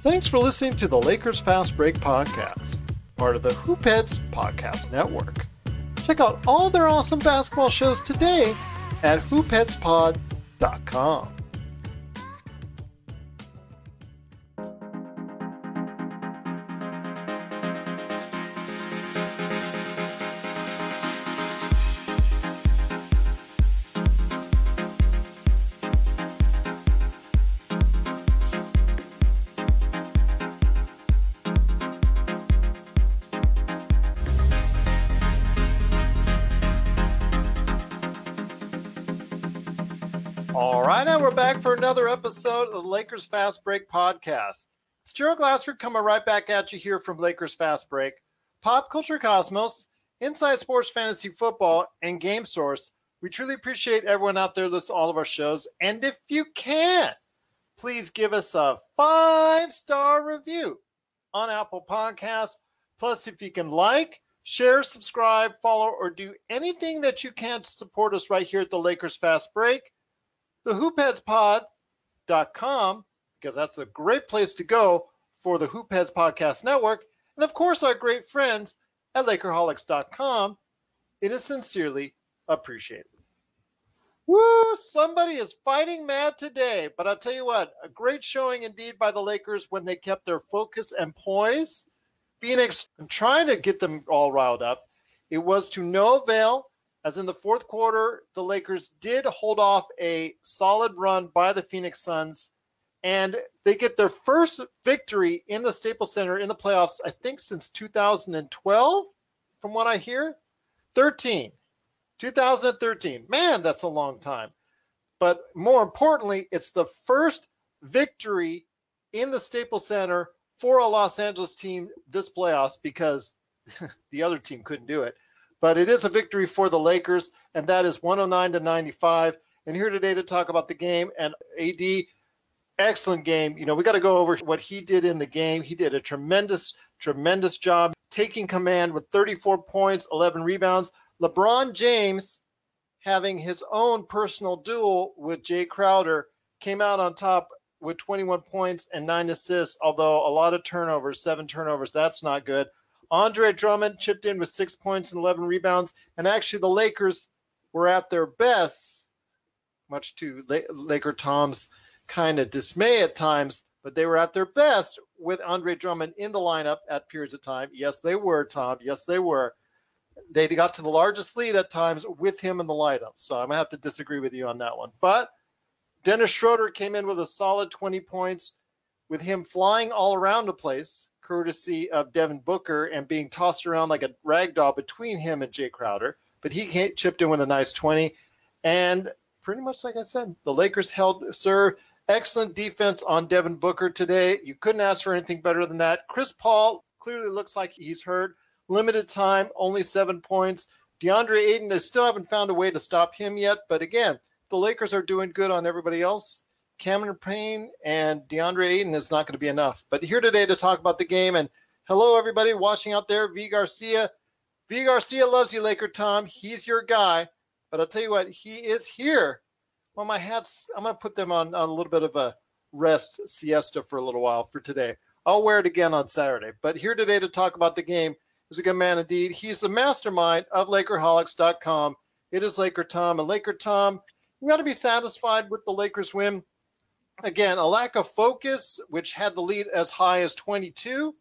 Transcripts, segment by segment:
Thanks for listening to the Lakers Fast Break podcast, part of the Hoopheads Podcast Network. Check out all their awesome basketball shows today at hoopheadspod.com. All right, now we're back for another episode of the Lakers Fast Break podcast. It's Gerald Glassford coming right back at you here from Lakers Fast Break, Pop Culture Cosmos, Inside Sports Fantasy Football, and Game Source. We truly appreciate everyone out there listening to all of our shows. And if you can, please give us a 5-star review on Apple Podcasts. Plus, if you can like, share, subscribe, follow, or do anything that you can to support us right here at the Lakers Fast Break, the hoopheadspod.com, because that's a great place to go for the Hoopheads Podcast Network, and of course our great friends at Lakerholics.com. It is sincerely appreciated. Woo! Somebody is fighting mad today, but I'll tell you what, a great showing indeed by the Lakers when they kept their focus and poise. Phoenix, trying to get them all riled up. It was to no avail. As in the fourth quarter, the Lakers did hold off a solid run by the Phoenix Suns, and they get their first victory in the Staples Center in the playoffs, I think, since 2012, from what I hear. 2013. Man, that's a long time. But more importantly, it's the first victory in the Staples Center for a Los Angeles team this playoffs because the other team couldn't do it. But it is a victory for the Lakers, and that is 109-95. And here today to talk about the game, and AD, excellent game. You know, we got to go over what he did in the game. He did a tremendous job taking command with 34 points, 11 rebounds. LeBron James, having his own personal duel with Jay Crowder, came out on top with 21 points and 9 assists, although a lot of turnovers, 7 turnovers. That's not good. Andre Drummond chipped in with 6 points and 11 rebounds. And actually, the Lakers were at their best, much to Laker Tom's kind of dismay at times, but they were at their best with Andre Drummond in the lineup at periods of time. Yes, they were, Tom. Yes, they were. They got to the largest lead at times with him in the lineup. So I'm going to have to disagree with you on that one. But Dennis Schroeder came in with a solid 20 points with him flying all around the place, courtesy of Devin Booker, and being tossed around like a rag doll between him and Jay Crowder. But he chipped in with a nice 20. And pretty much like I said, the Lakers held serve. Excellent defense on Devin Booker today. You couldn't ask for anything better than that. Chris Paul clearly looks like he's hurt. Limited time, only 7 points. DeAndre Ayton, they still haven't found a way to stop him yet. But again, the Lakers are doing good on everybody else. Cameron Payne and DeAndre Ayton is not going to be enough. But here today to talk about the game. And hello, everybody watching out there. V. Garcia. V. Garcia loves you, Laker Tom. He's your guy. But I'll tell you what, he is here. Well, my hats, I'm going to put them on a little bit of a rest siesta for a little while for today. I'll wear it again on Saturday. But here today to talk about the game is a good man indeed. He's the mastermind of Lakerholics.com. It is Laker Tom. And Laker Tom, you got to be satisfied with the Lakers win. Again, a lack of focus, which had the lead as high as 21,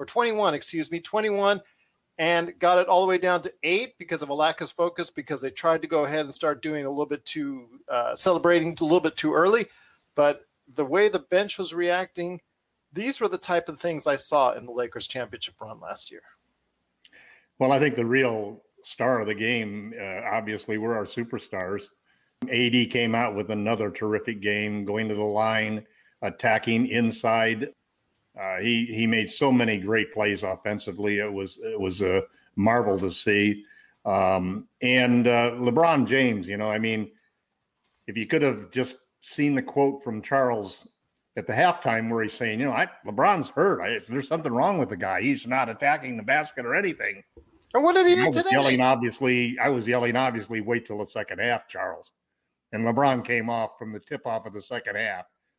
and got it all the way down to 8 because of a lack of focus, because they tried to go ahead and start doing a little bit too, celebrating a little bit too early. But the way the bench was reacting, these were the type of things I saw in the Lakers championship run last year. Well, I think the real star of the game, obviously, were our superstars. AD came out with another terrific game, going to the line, attacking inside. He made so many great plays offensively. It was a marvel to see. And LeBron James, you know, I mean, if you could have just seen the quote from Charles at the halftime where he's saying, you know, LeBron's hurt. There's something wrong with the guy. He's not attacking the basket or anything. And what did he do today? I was yelling, obviously, wait till the second half, Charles. And LeBron came off from the tip-off of the second half,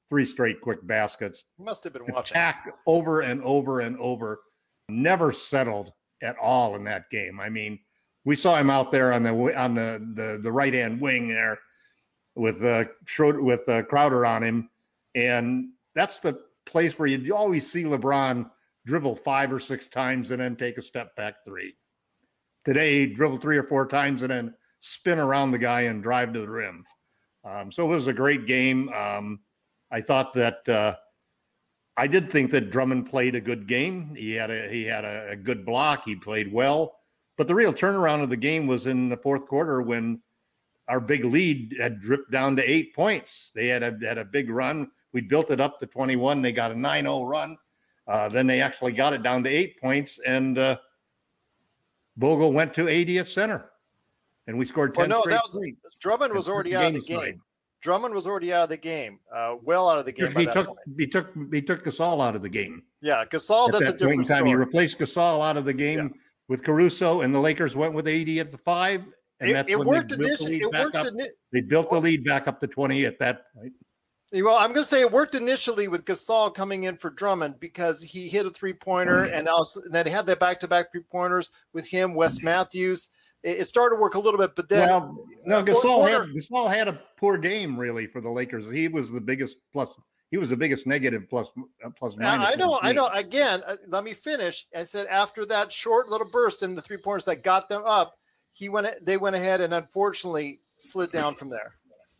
3 straight quick baskets. Must have been watching. Attack over and over and over. Never settled at all in that game. I mean, we saw him out there on the right hand wing there with Crowder on him, and that's the place where you always see LeBron dribble 5 or 6 times and then take a step back 3. Today, he dribbled 3 or 4 times and then spin around the guy and drive to the rim. So it was a great game. I thought that I did think that Drummond played a good game. He had a good block. He played well. But the real turnaround of the game was in the fourth quarter when our big lead had dripped down to 8 points. They had a big run. We built it up to 21. They got a 9-0 run. Then they actually got it down to 8 points, and Vogel went to 80 at center, and we scored 10 straight. Drummond was already out of the game. Drummond was already out of the game, well out of the game. He took Gasol out of the game. Yeah, Gasol. That's a different story. He replaced Gasol out of the game with Caruso, and the Lakers went with 80 at the 5. And that's when they built the lead back up to 20 at that point. Well, I'm going to say it worked initially with Gasol coming in for Drummond because he hit a 3-pointer, and then they had that back-to-back 3-pointers with him, Wes Matthews. It started to work a little bit, but then Gasol had a poor game really for the Lakers. He was the biggest plus. He was the biggest negative plus minus. I know. Again, let me finish. I said after that short little burst in the 3-pointers that got them up, they went ahead and unfortunately slid down from there.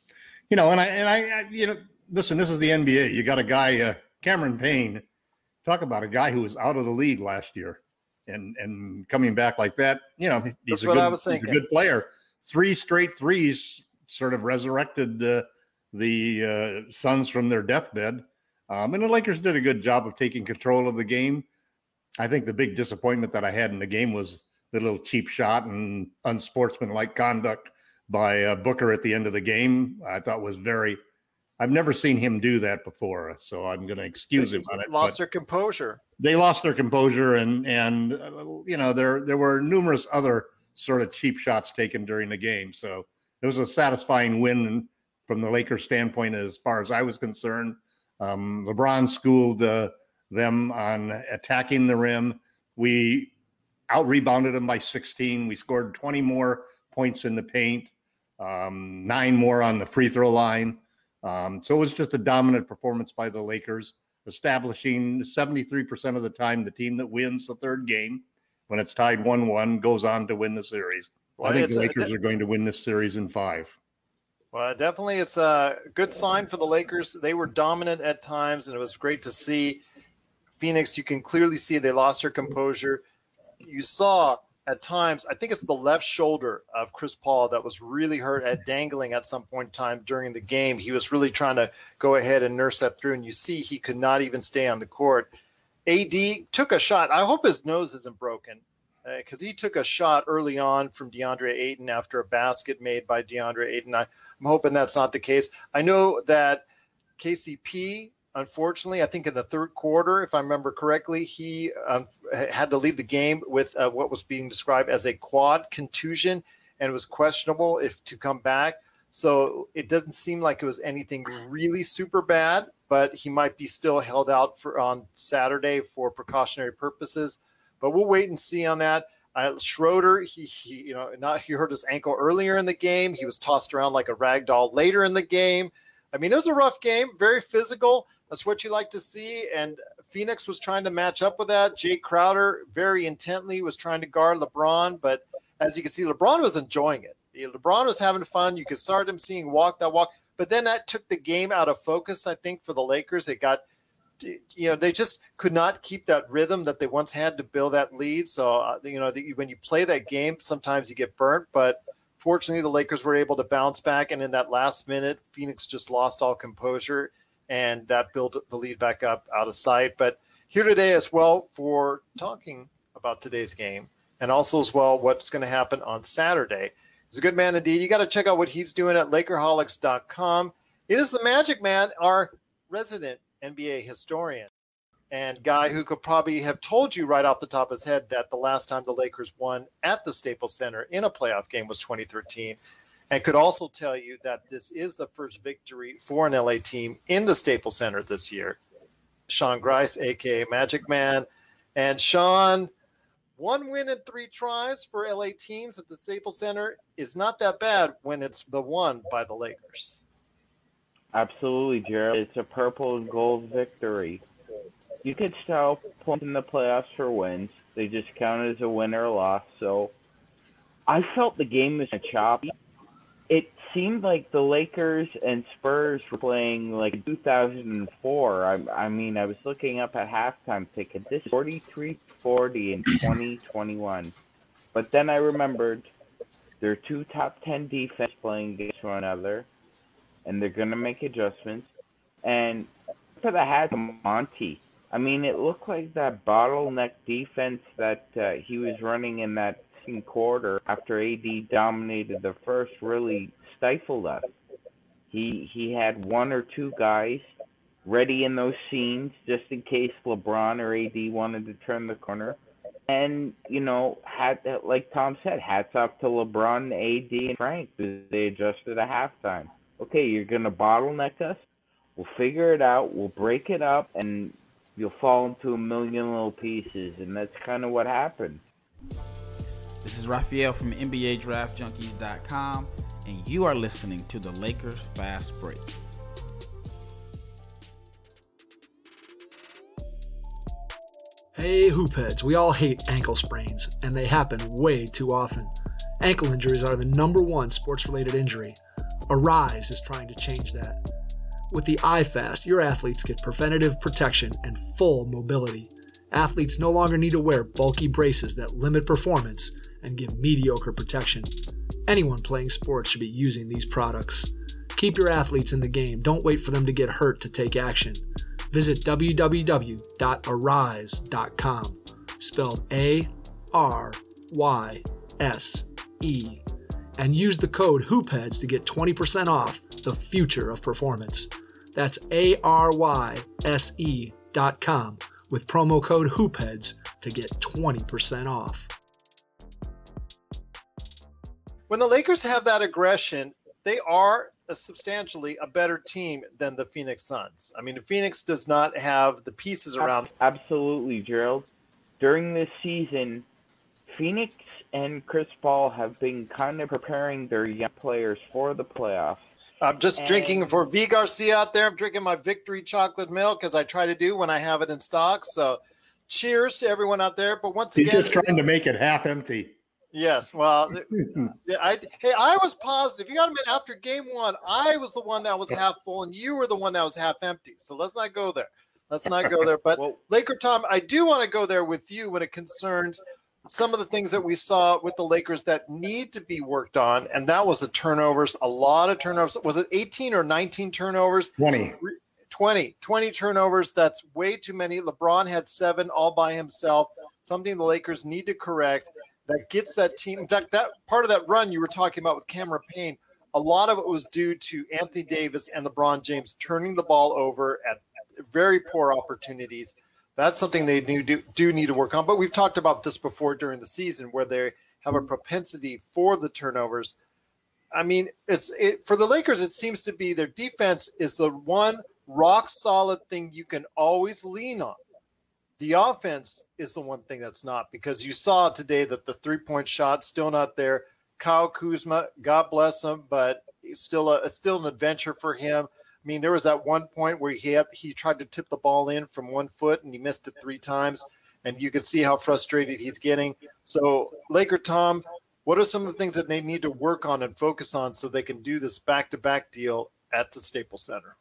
Listen, this is the NBA. You got a guy, Cameron Payne. Talk about a guy who was out of the league last year. And coming back like that, he's a good player. 3 straight threes sort of resurrected the Suns from their deathbed. And the Lakers did a good job of taking control of the game. I think the big disappointment that I had in the game was the little cheap shot and unsportsmanlike conduct by Booker at the end of the game. I thought was I've never seen him do that before, so I'm going to excuse him on it. Lost their composure. They lost their composure, and there were numerous other sort of cheap shots taken during the game. So it was a satisfying win from the Lakers' standpoint as far as I was concerned. LeBron schooled them on attacking the rim. We out-rebounded them by 16. We scored 20 more points in the paint, 9 more on the free throw line. So it was just a dominant performance by the Lakers, establishing 73% of the time the team that wins the third game, when it's tied 1-1, goes on to win the series. I think the Lakers are going to win this series in 5. Well, definitely it's a good sign for the Lakers. They were dominant at times, and it was great to see. Phoenix, you can clearly see they lost their composure. You saw at times, I think it's the left shoulder of Chris Paul that was really hurt at dangling at some point in time during the game. He was really trying to go ahead and nurse that through, and you see he could not even stay on the court. AD took a shot. I hope his nose isn't broken because he took a shot early on from DeAndre Ayton after a basket made by DeAndre Ayton. I'm hoping that's not the case. I know that KCP, unfortunately, I think in the third quarter, if I remember correctly, he had to leave the game with what was being described as a quad contusion, and it was questionable if to come back. So it doesn't seem like it was anything really super bad, but he might be still held out on Saturday for precautionary purposes. But we'll wait and see on that. Schroeder, he hurt his ankle earlier in the game. He was tossed around like a rag doll later in the game. I mean, it was a rough game, very physical. That's what you like to see. And Phoenix was trying to match up with that. Jay Crowder very intently was trying to guard LeBron. But as you can see, LeBron was enjoying it. LeBron was having fun. You could start him seeing walk. But then that took the game out of focus, I think, for the Lakers. They got, they just could not keep that rhythm that they once had to build that lead. So, when you play that game, sometimes you get burnt. But fortunately, the Lakers were able to bounce back. And in that last minute, Phoenix just lost all composure. And that built the lead back up out of sight. But here today as well for talking about today's game and also as well what's going to happen on Saturday. He's a good man indeed. You got to check out what he's doing at Lakerholics.com. It is the Magic Man, our resident NBA historian and guy who could probably have told you right off the top of his head that the last time the Lakers won at the Staples Center in a playoff game was 2013. and could also tell you that this is the first victory for an LA team in the Staples Center this year. Sean Grice, a.k.a. Magic Man. And Sean, 1 win in 3 tries for LA teams at the Staples Center is not that bad when it's the one by the Lakers. Absolutely, Gerald. It's a purple and gold victory. You could still point in the playoffs for wins. They just count as a win or a loss. So I felt the game was choppy. It seemed like the Lakers and Spurs were playing like 2004. I mean, I was looking up at halftime ticket. This is 43-40 in 2021. But then I remembered there are 2 top 10 defense playing against one another, and they're going to make adjustments. And for the hat, Monty. I mean, it looked like that bottleneck defense that he was running in that second quarter after AD dominated the first really stifled us. He had 1 or 2 guys ready in those seams just in case LeBron or AD wanted to turn the corner. And, you know, like Tom said, hats off to LeBron, AD, and Frank. They adjusted at halftime. Okay, you're going to bottleneck us. We'll figure it out. We'll break it up, and you'll fall into a million little pieces. And that's kind of what happened. This is Raphael from NBADraftJunkies.com, and you are listening to the Lakers Fast Break. Hey, hoopheads, we all hate ankle sprains, and they happen way too often. Ankle injuries are the #1 sports-related injury. Arise is trying to change that. With the iFast, your athletes get preventative protection and full mobility. Athletes no longer need to wear bulky braces that limit performance and give mediocre protection. Anyone playing sports should be using these products. Keep your athletes in the game. Don't wait for them to get hurt to take action. Visit www.arise.com, spelled ARYSE, and use the code HOOPHEADS to get 20% off the future of performance. That's ARYSE.com with promo code HOOPHEADS to get 20% off. When the Lakers have that aggression, they are substantially a better team than the Phoenix Suns. I mean, the Phoenix does not have the pieces around. Absolutely, Gerald. During this season, Phoenix and Chris Paul have been kind of preparing their young players for the playoffs. I'm just drinking for V. Garcia out there. I'm drinking my Victory chocolate milk, as I try to do when I have it in stock. So cheers to everyone out there. But once He's again, just trying to make it half empty. Yes, well, I was positive. You got to admit, after game 1, I was the one that was half full, and you were the one that was half empty. So let's not go there. But well, Laker Tom, I do want to go there with you when it concerns some of the things that we saw with the Lakers that need to be worked on, and that was the turnovers. A lot of turnovers. Was it 18 or 19 turnovers? 20 turnovers. That's way too many. LeBron had 7 all by himself, something the Lakers need to correct. That gets that team. In fact, that part of that run you were talking about with Cameron Payne, a lot of it was due to Anthony Davis and LeBron James turning the ball over at very poor opportunities. That's something they do need to work on. But we've talked about this before during the season, where they have a propensity for the turnovers. I mean, for the Lakers, it seems to be their defense is the one rock solid thing you can always lean on. The offense is the one thing that's not, because you saw today that the 3-point shot's still not there. Kyle Kuzma, God bless him, but it's still an adventure for him. I mean, there was that one point where he tried to tip the ball in from 1 foot and he missed it 3 times, and you could see how frustrated he's getting. So, Laker Tom, what are some of the things that they need to work on and focus on so they can do this back-to-back deal at the Staples Center?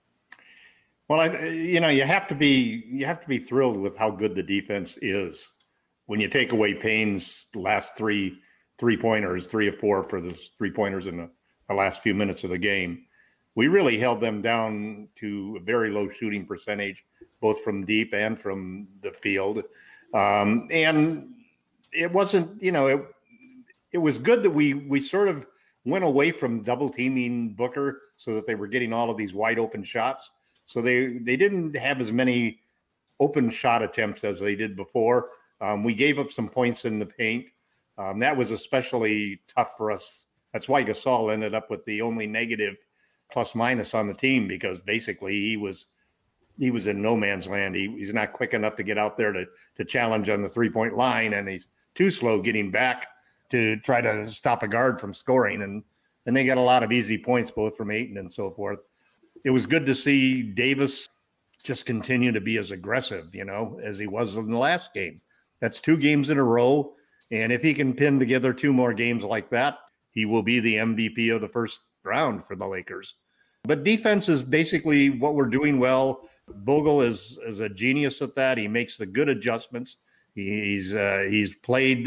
Well, you have to be thrilled with how good the defense is when you take away Payne's last three-pointers, 3 of 4 for the 3-pointers in the last few minutes of the game. We really held them down to a very low shooting percentage, both from deep and from the field. And it wasn't, it was good that we sort of went away from double teaming Booker so that they were getting all of these wide open shots. So they didn't have as many open shot attempts as they did before. We gave up some points in the paint. That was especially tough for us That's why Gasol ended up with the only negative plus minus on the team, because basically he was in no man's land. He's not quick enough to get out there to challenge on the 3-point line, and he's too slow getting back to try to stop a guard from scoring. And they got a lot of easy points, both from Ayton and so forth. It was good to see Davis just continue to be as aggressive, as he was in the last game. That's 2 games in a row. And if he can pin together 2 more games like that, he will be the MVP of the first round for the Lakers. But defense is basically what we're doing well. Vogel is a genius at that. He makes the good adjustments. He's played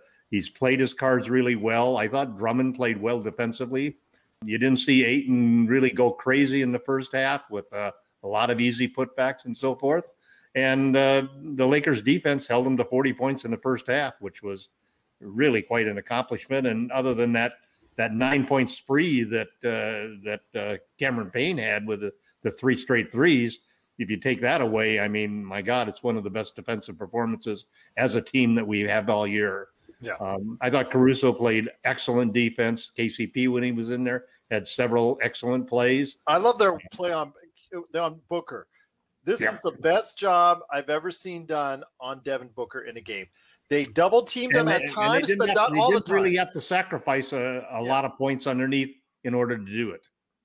his cards really well. I thought Drummond played well defensively. You didn't see Ayton really go crazy in the first half with a lot of easy putbacks and so forth. And the Lakers defense held them to 40 points in the first half, which was really quite an accomplishment. And other than that 9-point spree that Cameron Payne had with the 3 straight threes, if you take that away, I mean, my God, it's one of the best defensive performances as a team that we have all year. Yeah. I thought Caruso played excellent defense. KCP, when he was in there, had several excellent plays. I love their play on Booker. This is the best job I've ever seen done on Devin Booker in a game. They double teamed him at times, but not all the time. They didn't really have to sacrifice a lot of points underneath in order to do it.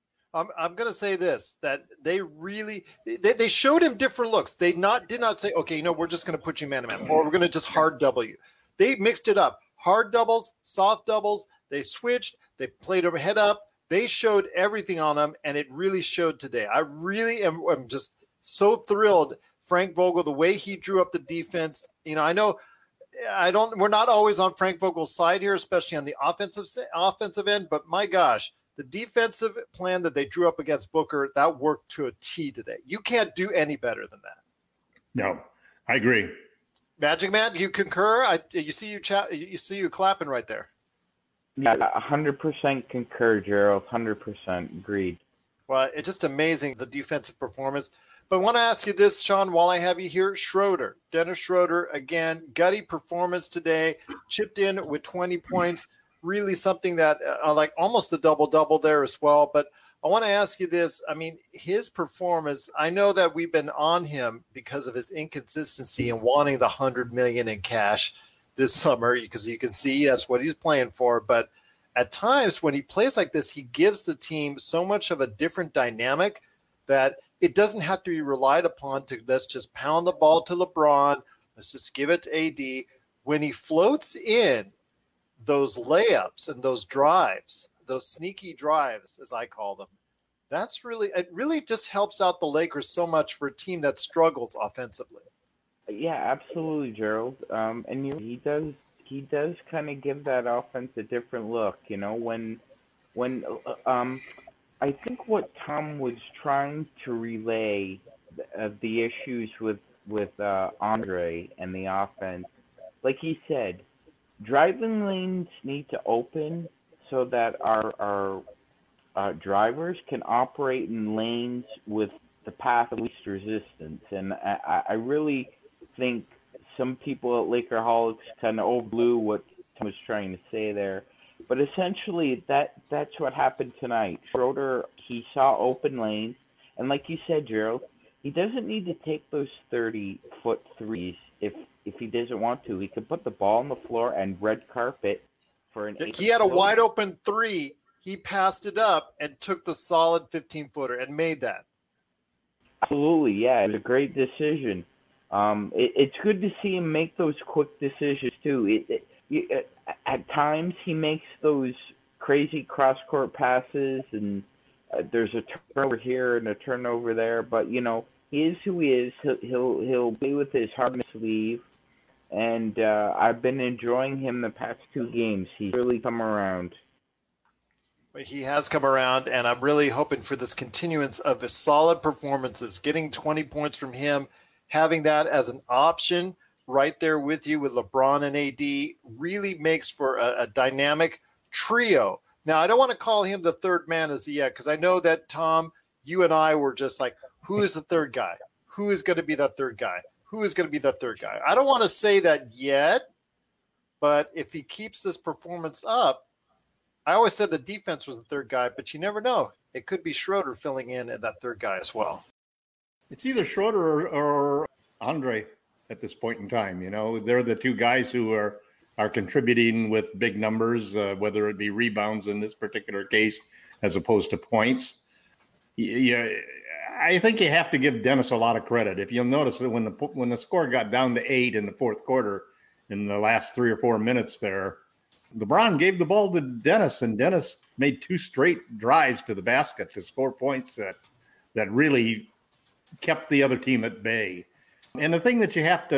I'm going to say this, that they really they showed him different looks. They did not say, okay, we're just going to put you man-to-man, or we're going to just hard double you. They mixed it up. Hard doubles, soft doubles. They switched. They played him head up. They showed everything on him, and it really showed today. I really am just so thrilled. Frank Vogel, the way he drew up the defense. I know we're not always on Frank Vogel's side here, especially on the offensive end, but my gosh, the defensive plan that they drew up against Booker, that worked to a T today. You can't do any better than that. No, I agree. Magic Man, you concur? You see you clapping right there. Yeah, 100% concur, Gerald. 100% agreed. Well, it's just amazing, the defensive performance. But I want to ask you this, Sean, while I have you here. Schroeder, Dennis Schroeder, again, gutty performance today, chipped in with 20 points. Really something that, like almost a double-double there as well. But I want to ask you this. I mean, his performance, I know that we've been on him because of his inconsistency and wanting the $100 million in cash this summer, because you can see that's what he's playing for. But at times when he plays like this, he gives the team so much of a different dynamic that it doesn't have to be relied upon to let's just pound the ball to LeBron. Let's just give it to AD. When he floats in those layups and those drives, those sneaky drives, as I call them, it really just helps out the Lakers so much for a team that struggles offensively. Yeah, absolutely, Gerald. And he does kind of give that offense a different look. When I think what Tom was trying to relay the issues with Andre and the offense, like he said, driving lanes need to open so that our drivers can operate in lanes with the path of least resistance. And I really think some people at Lakerholics kind of overblew what Tom was trying to say there. But essentially, that's what happened tonight. Schroeder, he saw open lanes. And like you said, Gerald, he doesn't need to take those 30-foot threes if he doesn't want to. He can put the ball on the floor and red carpet for an 8. He had a wide open 3. He passed it up and took the solid 15-footer and made that. Absolutely, yeah. It was a great decision. It's good to see him make those quick decisions, too. At times, he makes those crazy cross-court passes, and there's a turnover here and a turnover there. But, he is who he is. He'll play with his heart on his sleeve. And I've been enjoying him the past 2 games. He's really come around. He has come around, and I'm really hoping for this continuance of his solid performances, getting 20 points from him, having that as an option right there with you with LeBron and AD really makes for a dynamic trio. Now, I don't want to call him the third man as yet, because I know that, Tom, you and I were just like, who is the third guy? Who is going to be that third guy? Who is going to be that third guy? I don't want to say that yet, but if he keeps this performance up, I always said the defense was the third guy, but you never know. It could be Schroeder filling in at that third guy as well. It's either Schroeder or Andre at this point in time. They're the two guys who are contributing with big numbers, whether it be rebounds in this particular case, as opposed to points. Yeah, I think you have to give Dennis a lot of credit. If you'll notice that when the score got down to 8 in the fourth quarter, in the last 3 or 4 minutes there, LeBron gave the ball to Dennis, and Dennis made 2 straight drives to the basket to score points that really kept the other team at bay. And the thing that you have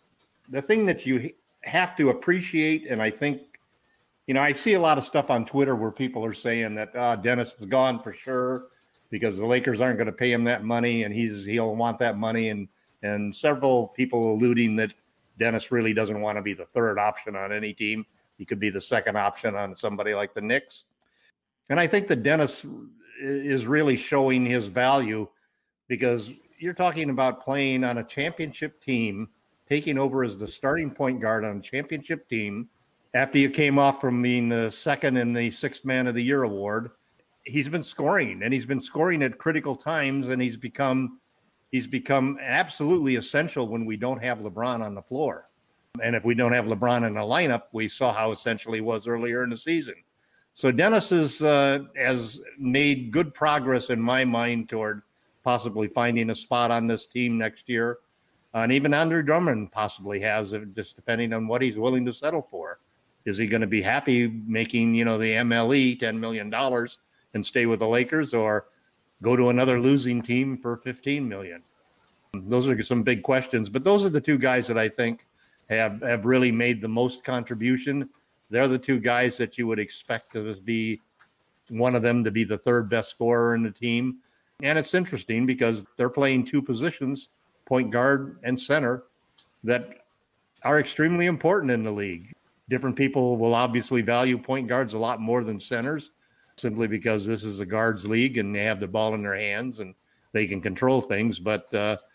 to appreciate, and I think, I see a lot of stuff on Twitter where people are saying that Dennis is gone for sure because the Lakers aren't going to pay him that money, and he'll want that money, and several people alluding that Dennis really doesn't want to be the third option on any team. He could be the second option on somebody like the Knicks. And I think that Dennis is really showing his value, because you're talking about playing on a championship team, taking over as the starting point guard on a championship team after you came off from being the second in the Sixth Man of the Year award. He's been scoring, and he's been scoring at critical times, and he's become absolutely essential when we don't have LeBron on the floor. And if we don't have LeBron in the lineup, we saw how essential he was earlier in the season. So Dennis has made good progress in my mind toward possibly finding a spot on this team next year. And even Andre Drummond possibly has, just depending on what he's willing to settle for. Is he going to be happy making, the MLE $10 million and stay with the Lakers, or go to another losing team for $15 million? Those are some big questions, but those are the two guys that I think have really made the most contribution. They're the two guys that you would expect to be one of them to be the third best scorer in the team. And it's interesting because they're playing 2 positions, point guard and center, that are extremely important in the league. Different people will obviously value point guards a lot more than centers, simply because this is a guards league and they have the ball in their hands and they can control things. But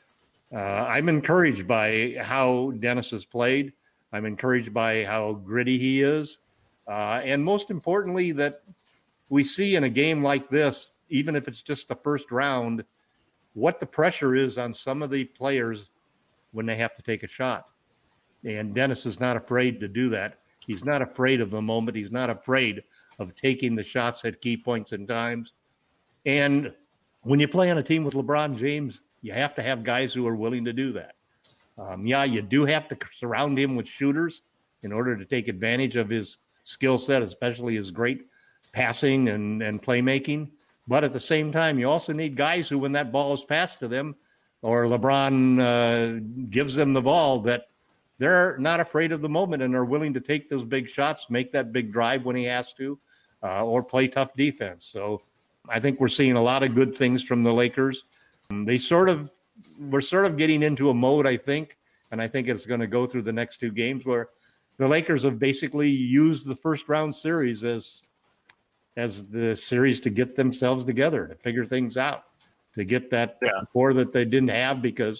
I'm encouraged by how Dennis has played. I'm encouraged by how gritty he is. And most importantly, that we see in a game like this, even if it's just the first round, what the pressure is on some of the players when they have to take a shot. And Dennis is not afraid to do that. He's not afraid of the moment. He's not afraid of taking the shots at key points and times. And when you play on a team with LeBron James, you have to have guys who are willing to do that. You do have to surround him with shooters in order to take advantage of his skill set, especially his great passing and playmaking. But at the same time, you also need guys who, when that ball is passed to them or LeBron gives them the ball, that they're not afraid of the moment and are willing to take those big shots, make that big drive when he has to, or play tough defense. So I think we're seeing a lot of good things from the Lakers. We're sort of getting into a mode, I think, and I think it's going to go through the next 2 games where the Lakers have basically used the first round series as the series to get themselves together, to figure things out, to get that core that they didn't have because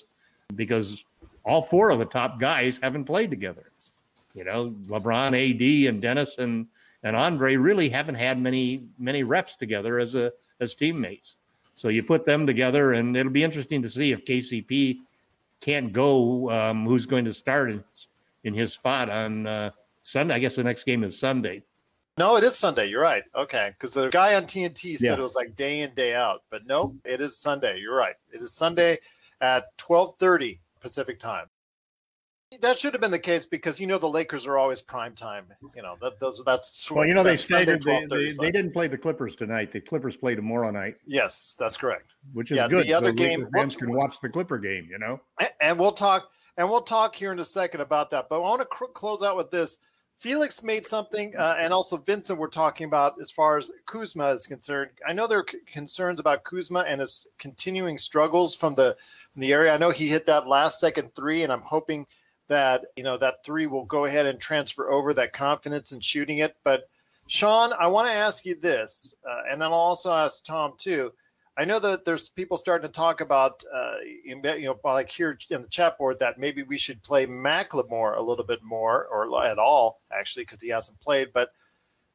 all 4 of the top guys haven't played together. LeBron, AD, and Dennis and Andre really haven't had many reps together as teammates. So you put them together, and it'll be interesting to see if KCP can't go, who's going to start in his spot on Sunday. I guess the next game is Sunday. No, it is Sunday. You're right. Okay, because the guy on TNT said it was like day in, day out. But no, it is Sunday. You're right. It is Sunday at 12:30 Pacific time. That should have been the case because the Lakers are always prime time. That's well. They stated they didn't play the Clippers tonight. The Clippers play tomorrow night. Yes, that's correct. Which is good. The other game, fans can watch the Clipper game. And we'll talk here in a second about that. But I want to close out with this. Felix made something, and also Vincent were talking about as far as Kuzma is concerned. I know there are concerns about Kuzma and his continuing struggles from the area. I know he hit that last second 3, and I'm hoping that that 3 will go ahead and transfer over that confidence in shooting it. But Sean, I want to ask you this, and then I'll also ask Tom too. I know that there's people starting to talk about, like here in the chat board, that maybe we should play McLemore a little bit more, or at all, actually, because he hasn't played. But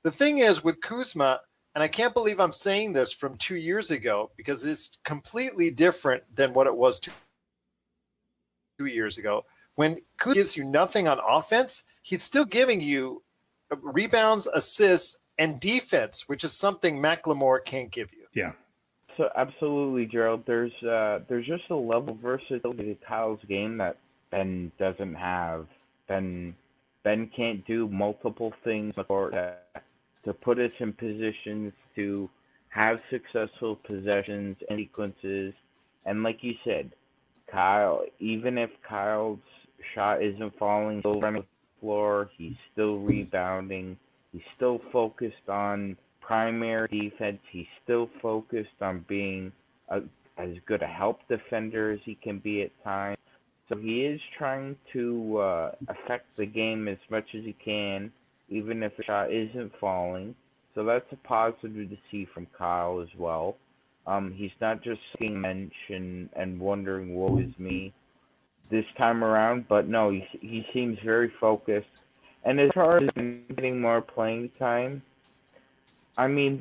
The thing is with Kuzma, and I can't believe I'm saying this from 2 years ago because it's completely different than what it was 2 years ago. When Kuzma gives you nothing on offense, he's still giving you rebounds, assists, and defense, which is something McLemore can't give you. Yeah. So absolutely, Gerald. There's just a level of versatility to Kyle's game that Ben doesn't have. Ben can't do multiple things to put us in positions to have successful possessions and sequences. And like you said, Kyle, even if Kyle's shot isn't falling, still running the floor, he's still rebounding. He's still focused on primary defense. He's still focused on being as good a help defender as he can be at times. So he is trying to affect the game as much as he can, even if the shot isn't falling. So that's a positive to see from Kyle as well. He's not just sitting bench and wondering, woe is me, this time around. But no, he seems very focused. And as far as getting more playing time, I mean,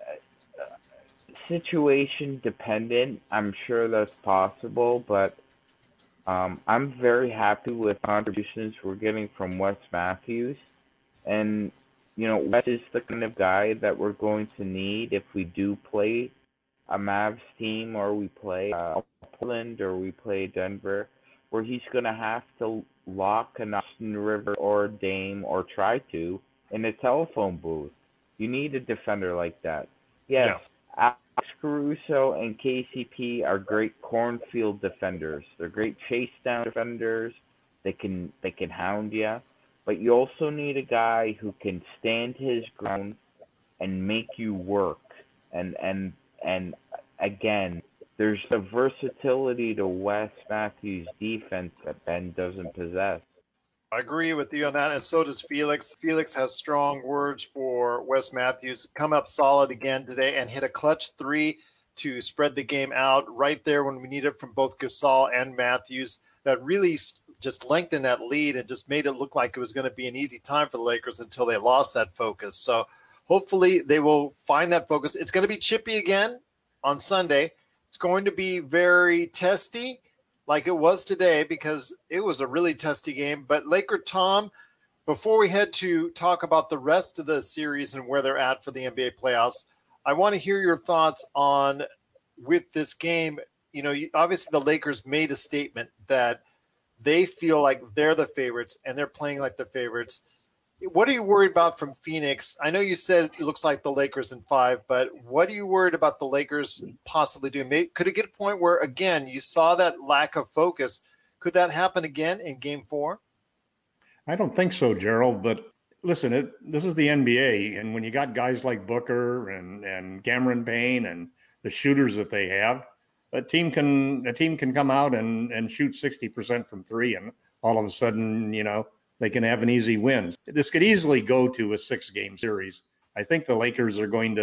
situation dependent. I'm sure that's possible, but I'm very happy with contributions we're getting from Wes Matthews. And, Wes is the kind of guy that we're going to need if we do play a Mavs team or we play Portland or we play Denver, where he's going to have to lock an Austin River or Dame or try to in a telephone booth. You need a defender like that. Yes, yeah. Alex Caruso and KCP are great cornfield defenders. They're great chase down defenders. They can hound you, but you also need a guy who can stand his ground and make you work. And again, there's a versatility to Wes Matthews' defense that Ben doesn't possess. I agree with you on that, and so does Felix. Felix has strong words for Wes Matthews. Come up solid again today and hit a clutch three to spread the game out right there when we need it from both Gasol and Matthews. That really just lengthened that lead and just made it look like it was going to be an easy time for the Lakers until they lost that focus. So hopefully they will find that focus. It's going to be chippy again on Sunday. It's going to be very testy like it was today because it was a really testy game. But Laker Tom, before we head to talk about the rest of the series and where they're at for the NBA playoffs, I want to hear your thoughts on with this game. Obviously the Lakers made a statement that they feel like they're the favorites and they're playing like the favorites. What are you worried about from Phoenix? I know you said it looks like the Lakers in 5, but what are you worried about the Lakers possibly doing? Could it get a point where, again, you saw that lack of focus? Could that happen again in Game 4? I don't think so, Gerald. But listen, this is the NBA, and when you got guys like Booker and Cameron Payne and the shooters that they have, a team can come out and shoot 60% from three, and all of a sudden, they can have an easy win. This could easily go to a 6-game series. I think the Lakers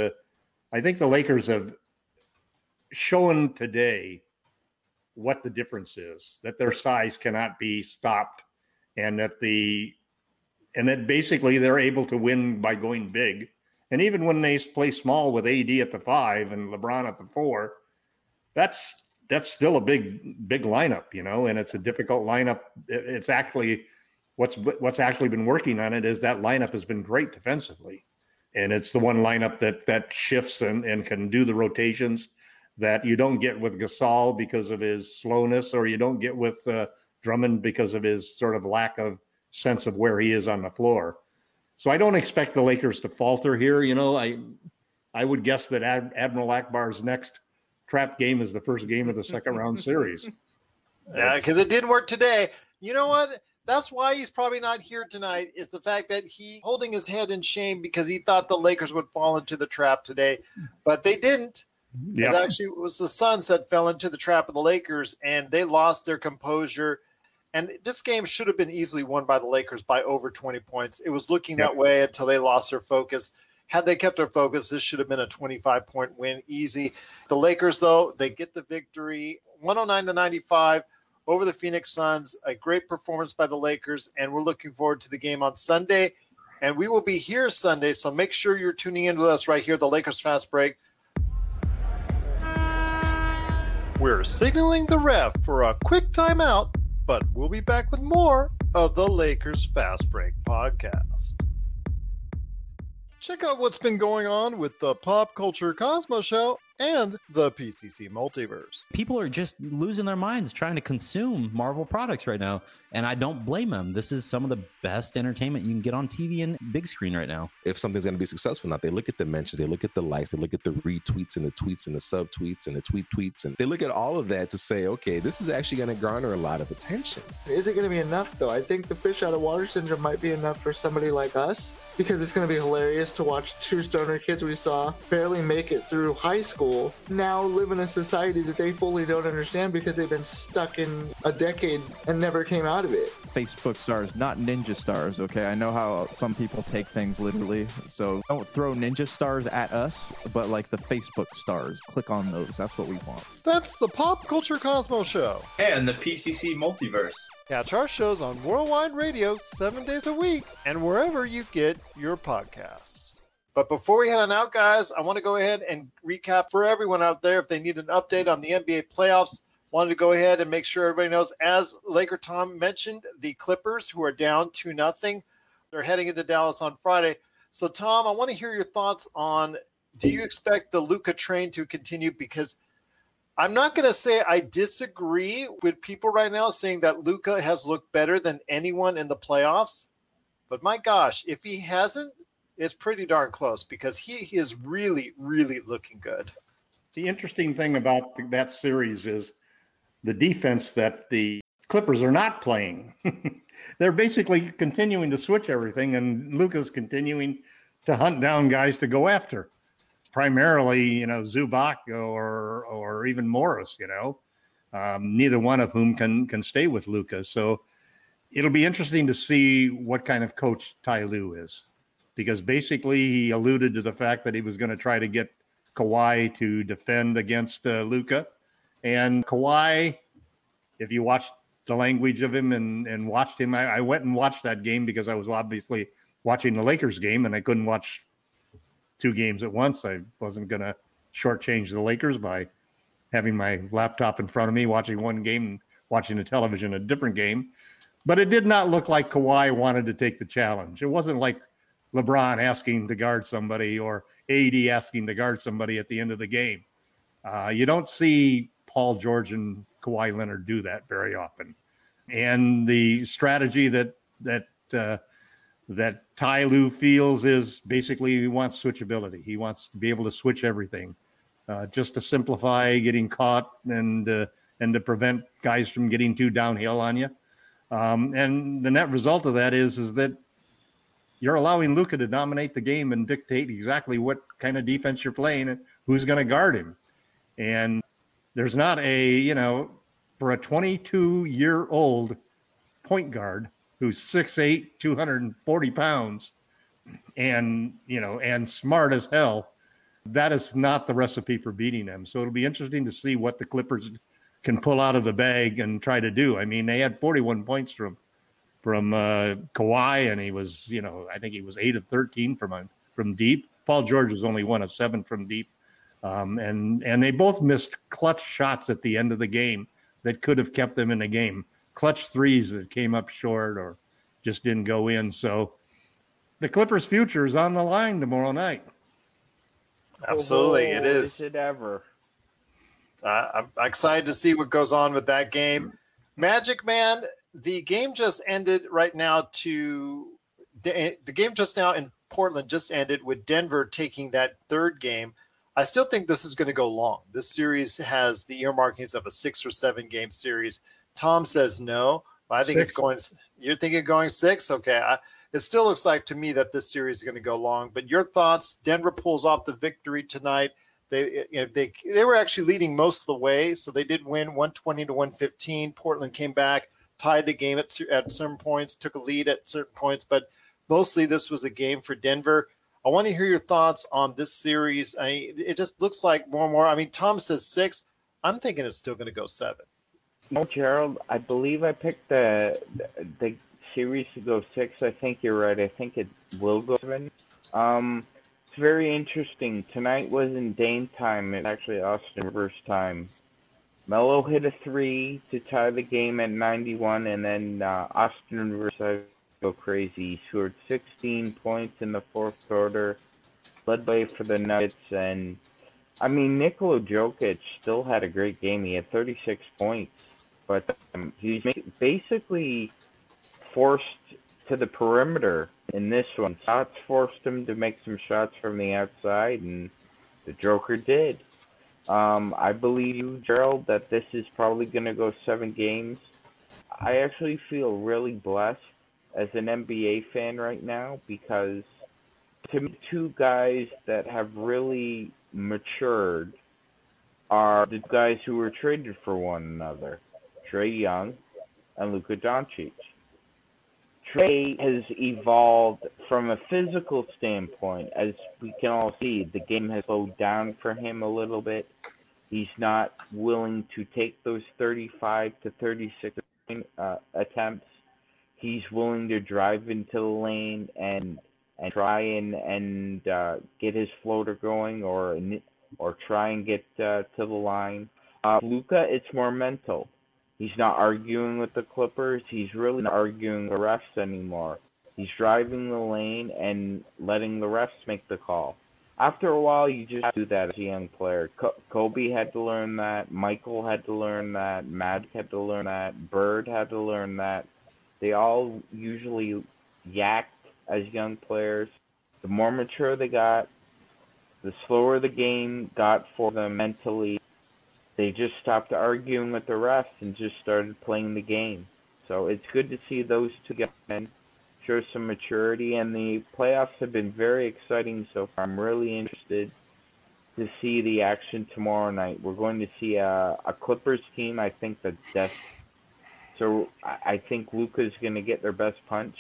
have shown today what the difference is, that their size cannot be stopped, and that basically they're able to win by going big. And even when they play small with AD at the 5 and LeBron at the 4, that's still a big lineup, and it's a difficult lineup. It's actually what's actually been working on it is that lineup has been great defensively. And it's the one lineup that shifts and can do the rotations that you don't get with Gasol because of his slowness, or you don't get with Drummond because of his sort of lack of sense of where he is on the floor. So I don't expect the Lakers to falter here. I would guess that Admiral Akbar's next trap game is the first game of the second round series. Yeah, because it didn't work today. You know what? That's why he's probably not here tonight, is the fact that he holding his head in shame because he thought the Lakers would fall into the trap today, but they didn't. Yep. It was the Suns that fell into the trap of the Lakers, and they lost their composure. And this game should have been easily won by the Lakers by over 20 points. It was looking that way until they lost their focus. Had they kept their focus, this should have been a 25-point win, easy. The Lakers, though, they get the victory, 109-95. Over the Phoenix Suns. A great performance by the Lakers, and we're looking forward to the game on Sunday. And we will be here Sunday, so make sure you're tuning in with us right here, the Lakers Fast Break. We're signaling the ref for a quick timeout, but we'll be back with more of the Lakers Fast Break podcast. Check out what's been going on with the Pop Culture Cosmos Show and the PCC Multiverse. People are just losing their minds trying to consume Marvel products right now, and I don't blame them. This is some of the best entertainment you can get on TV and big screen right now. If something's going to be successful or not, they look at the mentions, they look at the likes, they look at the retweets and the tweets and the subtweets and the tweets, and they look at all of that to say, okay, this is actually going to garner a lot of attention. Is it going to be enough, though? I think the fish out of water syndrome might be enough for somebody like us, because it's going to be hilarious to watch two stoner kids we saw barely make it through high school now live in a society that they fully don't understand because they've been stuck in a decade and never came out of it. Facebook stars, not ninja stars, okay? I know how some people take things literally, so don't throw ninja stars at us, but like the Facebook stars. Click on those. That's what we want. That's the Pop Culture Cosmos Show. And the PCC Multiverse. Catch our shows on Worldwide Radio 7 days a week and wherever you get your podcasts. But before we head on out, guys, I want to go ahead and recap for everyone out there if they need an update on the NBA playoffs. Wanted to go ahead and make sure everybody knows, as Laker Tom mentioned, the Clippers, who are down 2-0, they're heading into Dallas on Friday. So, Tom, I want to hear your thoughts on, do you expect the Luka train to continue? Because I'm not going to say I disagree with people right now saying that Luka has looked better than anyone in the playoffs. But my gosh, if he hasn't, it's pretty darn close, because he is really, really looking good. The interesting thing about that series is the defense that the Clippers are not playing. They're basically continuing to switch everything, and Luka's continuing to hunt down guys to go after. Primarily, Zubac or even Morris, neither one of whom can stay with Luka. So it'll be interesting to see what kind of coach Ty Lue is, because basically he alluded to the fact that he was going to try to get Kawhi to defend against Luka. And Kawhi, if you watched the language of him and watched him, I went and watched that game because I was obviously watching the Lakers game, and I couldn't watch two games at once. I wasn't going to shortchange the Lakers by having my laptop in front of me, watching one game and watching the television, a different game. But it did not look like Kawhi wanted to take the challenge. It wasn't like LeBron asking to guard somebody or AD asking to guard somebody at the end of the game. You don't see Paul George and Kawhi Leonard do that very often. And the strategy that Ty Lue feels is basically he wants switchability. He wants to be able to switch everything, just to simplify getting caught and to prevent guys from getting too downhill on you. And the net result of that is that you're allowing Luka to dominate the game and dictate exactly what kind of defense you're playing and who's going to guard him. And there's not for a 22-year-old point guard who's 6'8", 240 pounds, and smart as hell, that is not the recipe for beating them. So it'll be interesting to see what the Clippers can pull out of the bag and try to do. I mean, they had 41 points from Kawhi, and he was, I think he was 8 of 13 from deep. Paul George was only 1 of 7 from deep. And they both missed clutch shots at the end of the game that could have kept them in the game. Clutch threes that came up short or just didn't go in. So the Clippers' future is on the line tomorrow night. Absolutely, it is. Is it ever? I'm excited to see what goes on with that game. Magic Man, the game just ended right now the game just now in Portland just ended with Denver taking that third game. I still think this is going to go long. This series has the earmarkings of a 6 or 7 game series. Tom says no, but I think 6. it's going. You're thinking going 6? Okay. It still looks like to me that this series is going to go long. But your thoughts? Denver pulls off the victory tonight. They were actually leading most of the way, so they did win 120-115. Portland came back, tied the game at certain points, took a lead at certain points, but mostly this was a game for Denver. I want to hear your thoughts on this series. It just looks like more and more. I mean, Tom says 6. I'm thinking it's still going to go 7. No, Gerald, I believe I picked the series to go 6. I think you're right. I think it will go 7. It's very interesting. Tonight wasn't Dane time. It's actually Austin Rivers time. Melo hit a 3 to tie the game at 91, and then Austin Rivers had to go crazy. He scored 16 points in the fourth quarter, led by for the Nuggets, and I mean, Nikola Jokic still had a great game. He had 36 points, but he's basically forced to the perimeter in this one. Shots forced him to make some shots from the outside, and the Joker did. I believe you, Gerald, that this is probably going to go 7 games. I actually feel really blessed as an NBA fan right now because to me, 2 guys that have really matured are the guys who were traded for one another, Trae Young and Luka Doncic. Trae has evolved from a physical standpoint. As we can all see, the game has slowed down for him a little bit. He's not willing to take those 35 to 36 attempts. He's willing to drive into the lane and try and get his floater going or try and get to the line. Luka, it's more mental. He's not arguing with the Clippers. He's really not arguing with the refs anymore. He's driving the lane and letting the refs make the call. After a while, you just have to do that as a young player. Kobe had to learn that. Michael had to learn that. Magic had to learn that. Bird had to learn that. They all usually yacked as young players. The more mature they got, the slower the game got for them mentally. They just stopped arguing with the refs and just started playing the game. So it's good to see those 2 guys show some maturity, and the playoffs have been very exciting so far. I'm really interested to see the action tomorrow night. We're going to see a Clippers team, I think, that's desperate. So I think Luka's going to get their best punch.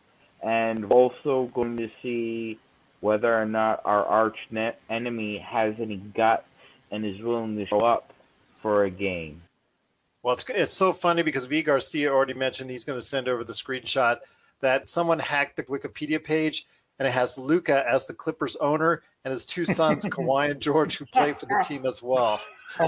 And we're also going to see whether or not our arch enemy has any guts and is willing to show up for a game. Well, it's so funny because V. Garcia already mentioned he's going to send over the screenshot that someone hacked the Wikipedia page, and it has Luka as the Clippers owner and his 2 sons, Kawhi and George, who play for the team as well.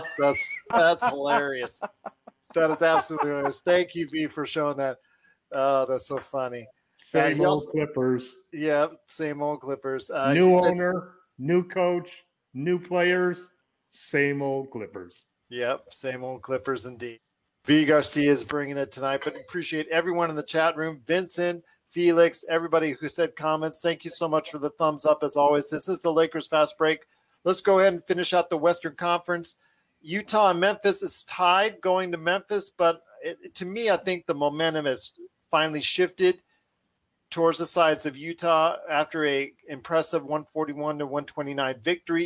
That's hilarious. That is absolutely hilarious. Thank you, V, for showing that. Oh, that's so funny. Same old Clippers. Yeah, same old Clippers. New owner, new coach, new players, same old Clippers. Yep, same old Clippers indeed. V. Garcia is bringing it tonight, but appreciate everyone in the chat room. Vincent, Felix, everybody who said comments. Thank you so much for the thumbs up as always. This is the Lakers Fast Break. Let's go ahead and finish out the Western Conference. Utah and Memphis is tied going to Memphis, but to me, I think the momentum has finally shifted towards the sides of Utah after a impressive 141-129 victory,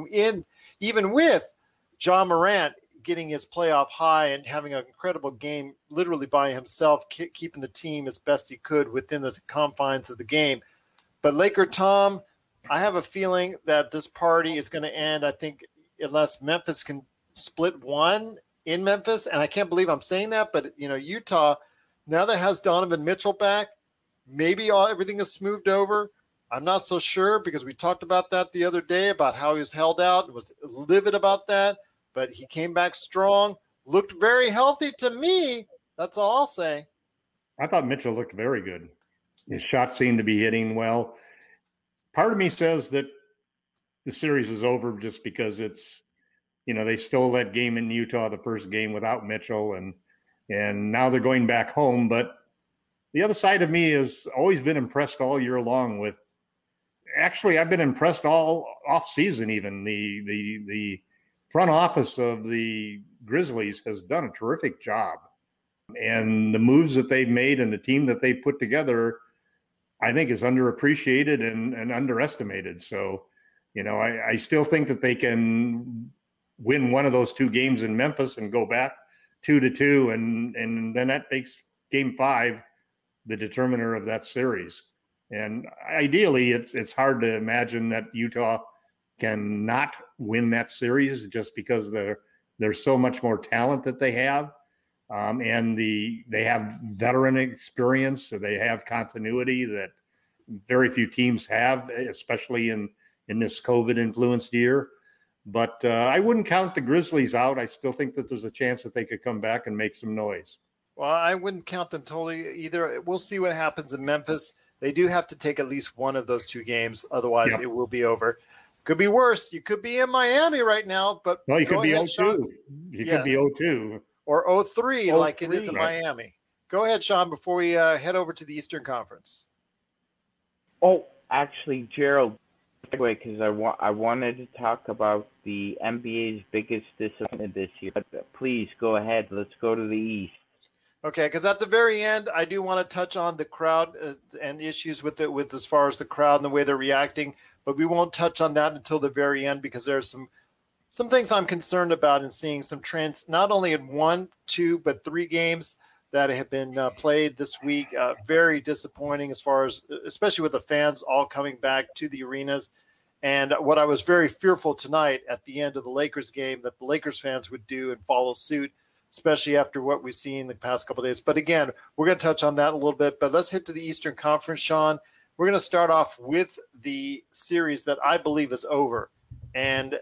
even with Ja Morant getting his playoff high and having an incredible game literally by himself, keeping the team as best he could within the confines of the game. But Laker Tom, I have a feeling that this party is going to end, I think, unless Memphis can split one in Memphis. And I can't believe I'm saying that, but, Utah, now that has Donovan Mitchell back, maybe everything is smoothed over. I'm not so sure because we talked about that the other day about how he was held out and was livid about that. But he came back strong, looked very healthy to me. That's all I'll say. I thought Mitchell looked very good. His shots seemed to be hitting well. Part of me says that the series is over just because it's, they stole that game in Utah, the first game without Mitchell, and now they're going back home. But the other side of me has always been impressed all year long with. Actually, I've been impressed all off season. Even the front office of the Grizzlies has done a terrific job, and the moves that they've made and the team that they put together, I think, is underappreciated and underestimated. So, I still think that they can win one of those 2 games in Memphis and go back 2-2, and then that makes Game 5 the determiner of that series. And ideally, it's hard to imagine that Utah can not win that series just because there's so much more talent that they have. And they have veteran experience, so they have continuity that very few teams have, especially in this COVID-influenced year. But I wouldn't count the Grizzlies out. I still think that there's a chance that they could come back and make some noise. Well, I wouldn't count them totally either. We'll see what happens in Memphis. They do have to take at least one of those 2 games. Otherwise, It will be over. Could be worse. You could be in Miami right now, but well, you could be 0-2. You could be 0-2. Or 0-3 like it is in right. Miami. Go ahead, Sean, before we head over to the Eastern Conference. Oh, actually, Gerald, because I wanted to talk about the NBA's biggest disappointment this year. But please go ahead. Let's go to the East. Okay, because at the very end, I do want to touch on the crowd and issues with as far as the crowd and the way they're reacting. But we won't touch on that until the very end because there's some things I'm concerned about in seeing some trends, not only in 1, 2, but 3 games that have been played this week. Very disappointing as far as, especially with the fans all coming back to the arenas. And what I was very fearful tonight at the end of the Lakers game that the Lakers fans would do and follow suit, especially after what we've seen the past couple of days. But again, we're going to touch on that a little bit. But let's hit to the Eastern Conference, Sean. We're going to start off with the series that I believe is over. And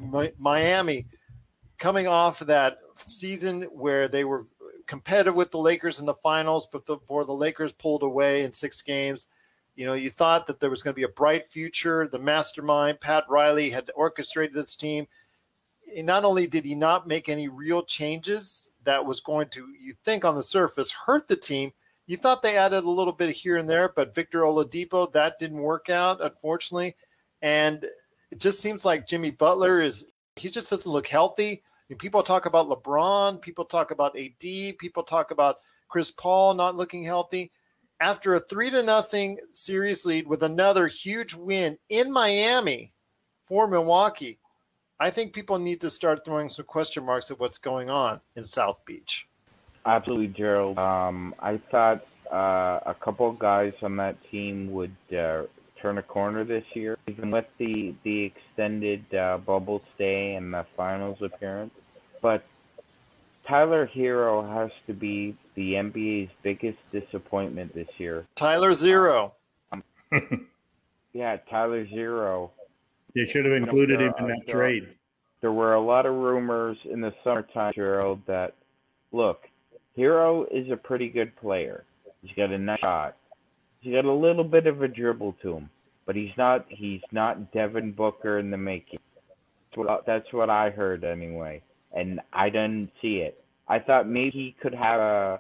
Miami, coming off of that season where they were competitive with the Lakers in the finals, but before the Lakers pulled away in 6 games, you thought that there was going to be a bright future. The mastermind, Pat Riley, had orchestrated this team. And not only did he not make any real changes that was going to, you think on the surface, hurt the team, you thought they added a little bit here and there, but Victor Oladipo, that didn't work out, unfortunately. And it just seems like Jimmy Butler he just doesn't look healthy. People talk about LeBron, people talk about AD, people talk about Chris Paul not looking healthy. After a 3-0 series lead with another huge win in Miami for Milwaukee, I think people need to start throwing some question marks at what's going on in South Beach. Absolutely, Gerald. I thought a couple of guys on that team would turn a corner this year, even with the extended bubble stay and the finals appearance. But Tyler Hero has to be the NBA's biggest disappointment this year. Tyler Zero. Yeah, Tyler Zero. You should have included him in that trade. There were a lot of rumors in the summertime, Gerald, that, look, Hero is a pretty good player. He's got a nice shot. He's got a little bit of a dribble to him, but he's not Devin Booker in the making. That's what I heard anyway, and I didn't see it. I thought maybe he could have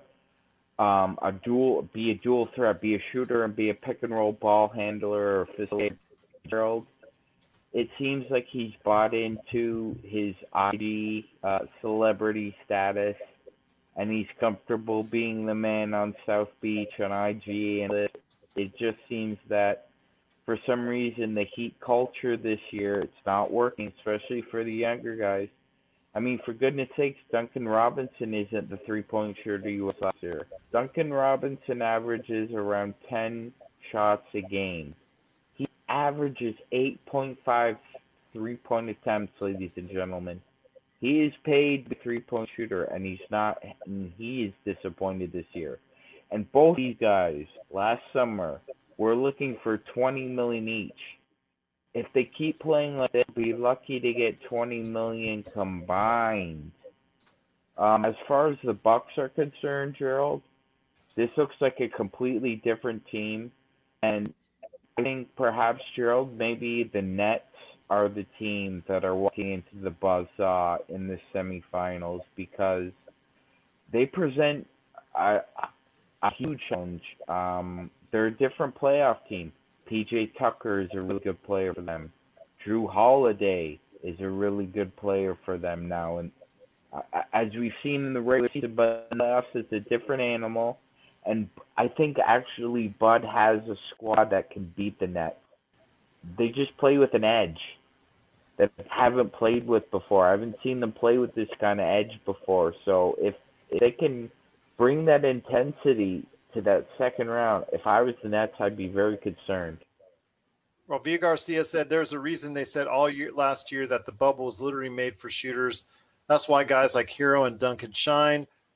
be a dual threat, be a shooter and be a pick and roll ball handler or facilitator. Gerald, it seems like he's bought into his IG celebrity status, and he's comfortable being the man on South Beach on IG, and it just seems that for some reason the Heat culture this year, it's not working, especially for the younger guys. I mean, for goodness sakes, Duncan Robinson isn't the three-point shooter he was last year. Duncan Robinson averages around 10 shots a game. He averages 8.5 three-point attempts, ladies and gentlemen. He is paid the three-point shooter, and he is disappointed this year. And both these guys, last summer, were looking for $20 million each. If they keep playing like this, they'll be lucky to get $20 million combined. As far as the Bucks are concerned, Gerald, this looks like a completely different team. And I think perhaps, Gerald, maybe the Nets are the team that are walking into the buzzsaw in the semifinals because they present a huge challenge. They're a different playoff team. PJ Tucker is a really good player for them. Drew Holiday is a really good player for them now. And as we've seen in the regular season, but playoffs, it's a different animal. And I think actually Bud has a squad that can beat the Nets. They just play with an edge that I haven't played with before. I haven't seen them play with this kind of edge before. So if they can bring that intensity to that second round, if I was the Nets, I'd be very concerned. Well, Villa Garcia said there's a reason they said all year last year that the bubble was literally made for shooters. That's why guys like Hero and Duncan shine.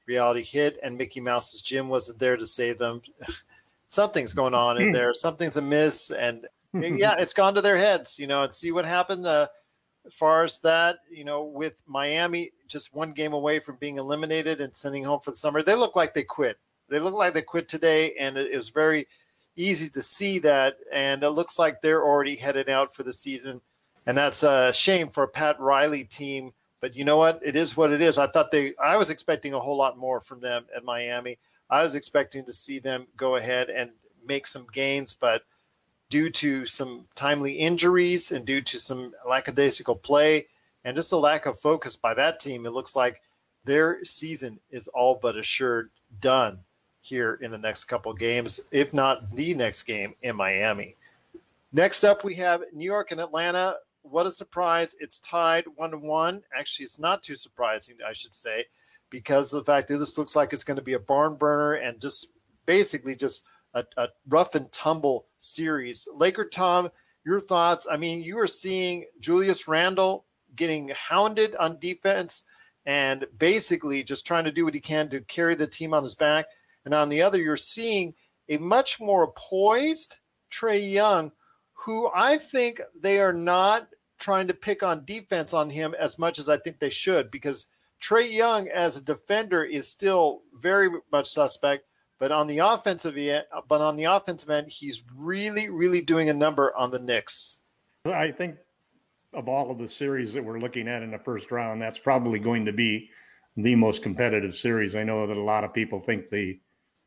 reality hit and Mickey Mouse's gym wasn't there to save them. Something's going on in there. Something's amiss. And yeah, it's gone to their heads, and see what happened as far as that, with Miami just one game away from being eliminated and sending home for the summer. They look like they quit. They look like they quit today, and it was very easy to see that. And it looks like they're already headed out for the season. And that's a shame for a Pat Riley team. But you know what? It is what it is. I was expecting a whole lot more from them at Miami. I was expecting to see them go ahead and make some gains, but due to some timely injuries and due to some lackadaisical play and just a lack of focus by that team, it looks like their season is all but assured done here in the next couple of games, if not the next game in Miami. Next up, we have New York and Atlanta. What a surprise. It's tied 1-1. Actually, it's not too surprising, I should say, because of the fact that this looks like it's going to be a barn burner and just basically just a rough and tumble series. Laker Tom, your thoughts? I mean, you are seeing Julius Randle getting hounded on defense and basically just trying to do what he can to carry the team on his back. And on the other, you're seeing a much more poised Trae Young, who I think they are not trying to pick on defense on him as much as I think they should, because Trae Young as a defender is still very much suspect. But on the offensive end, he's really, really doing a number on the Knicks. I think of all of the series that we're looking at in the first round, that's probably going to be the most competitive series. I know that a lot of people think the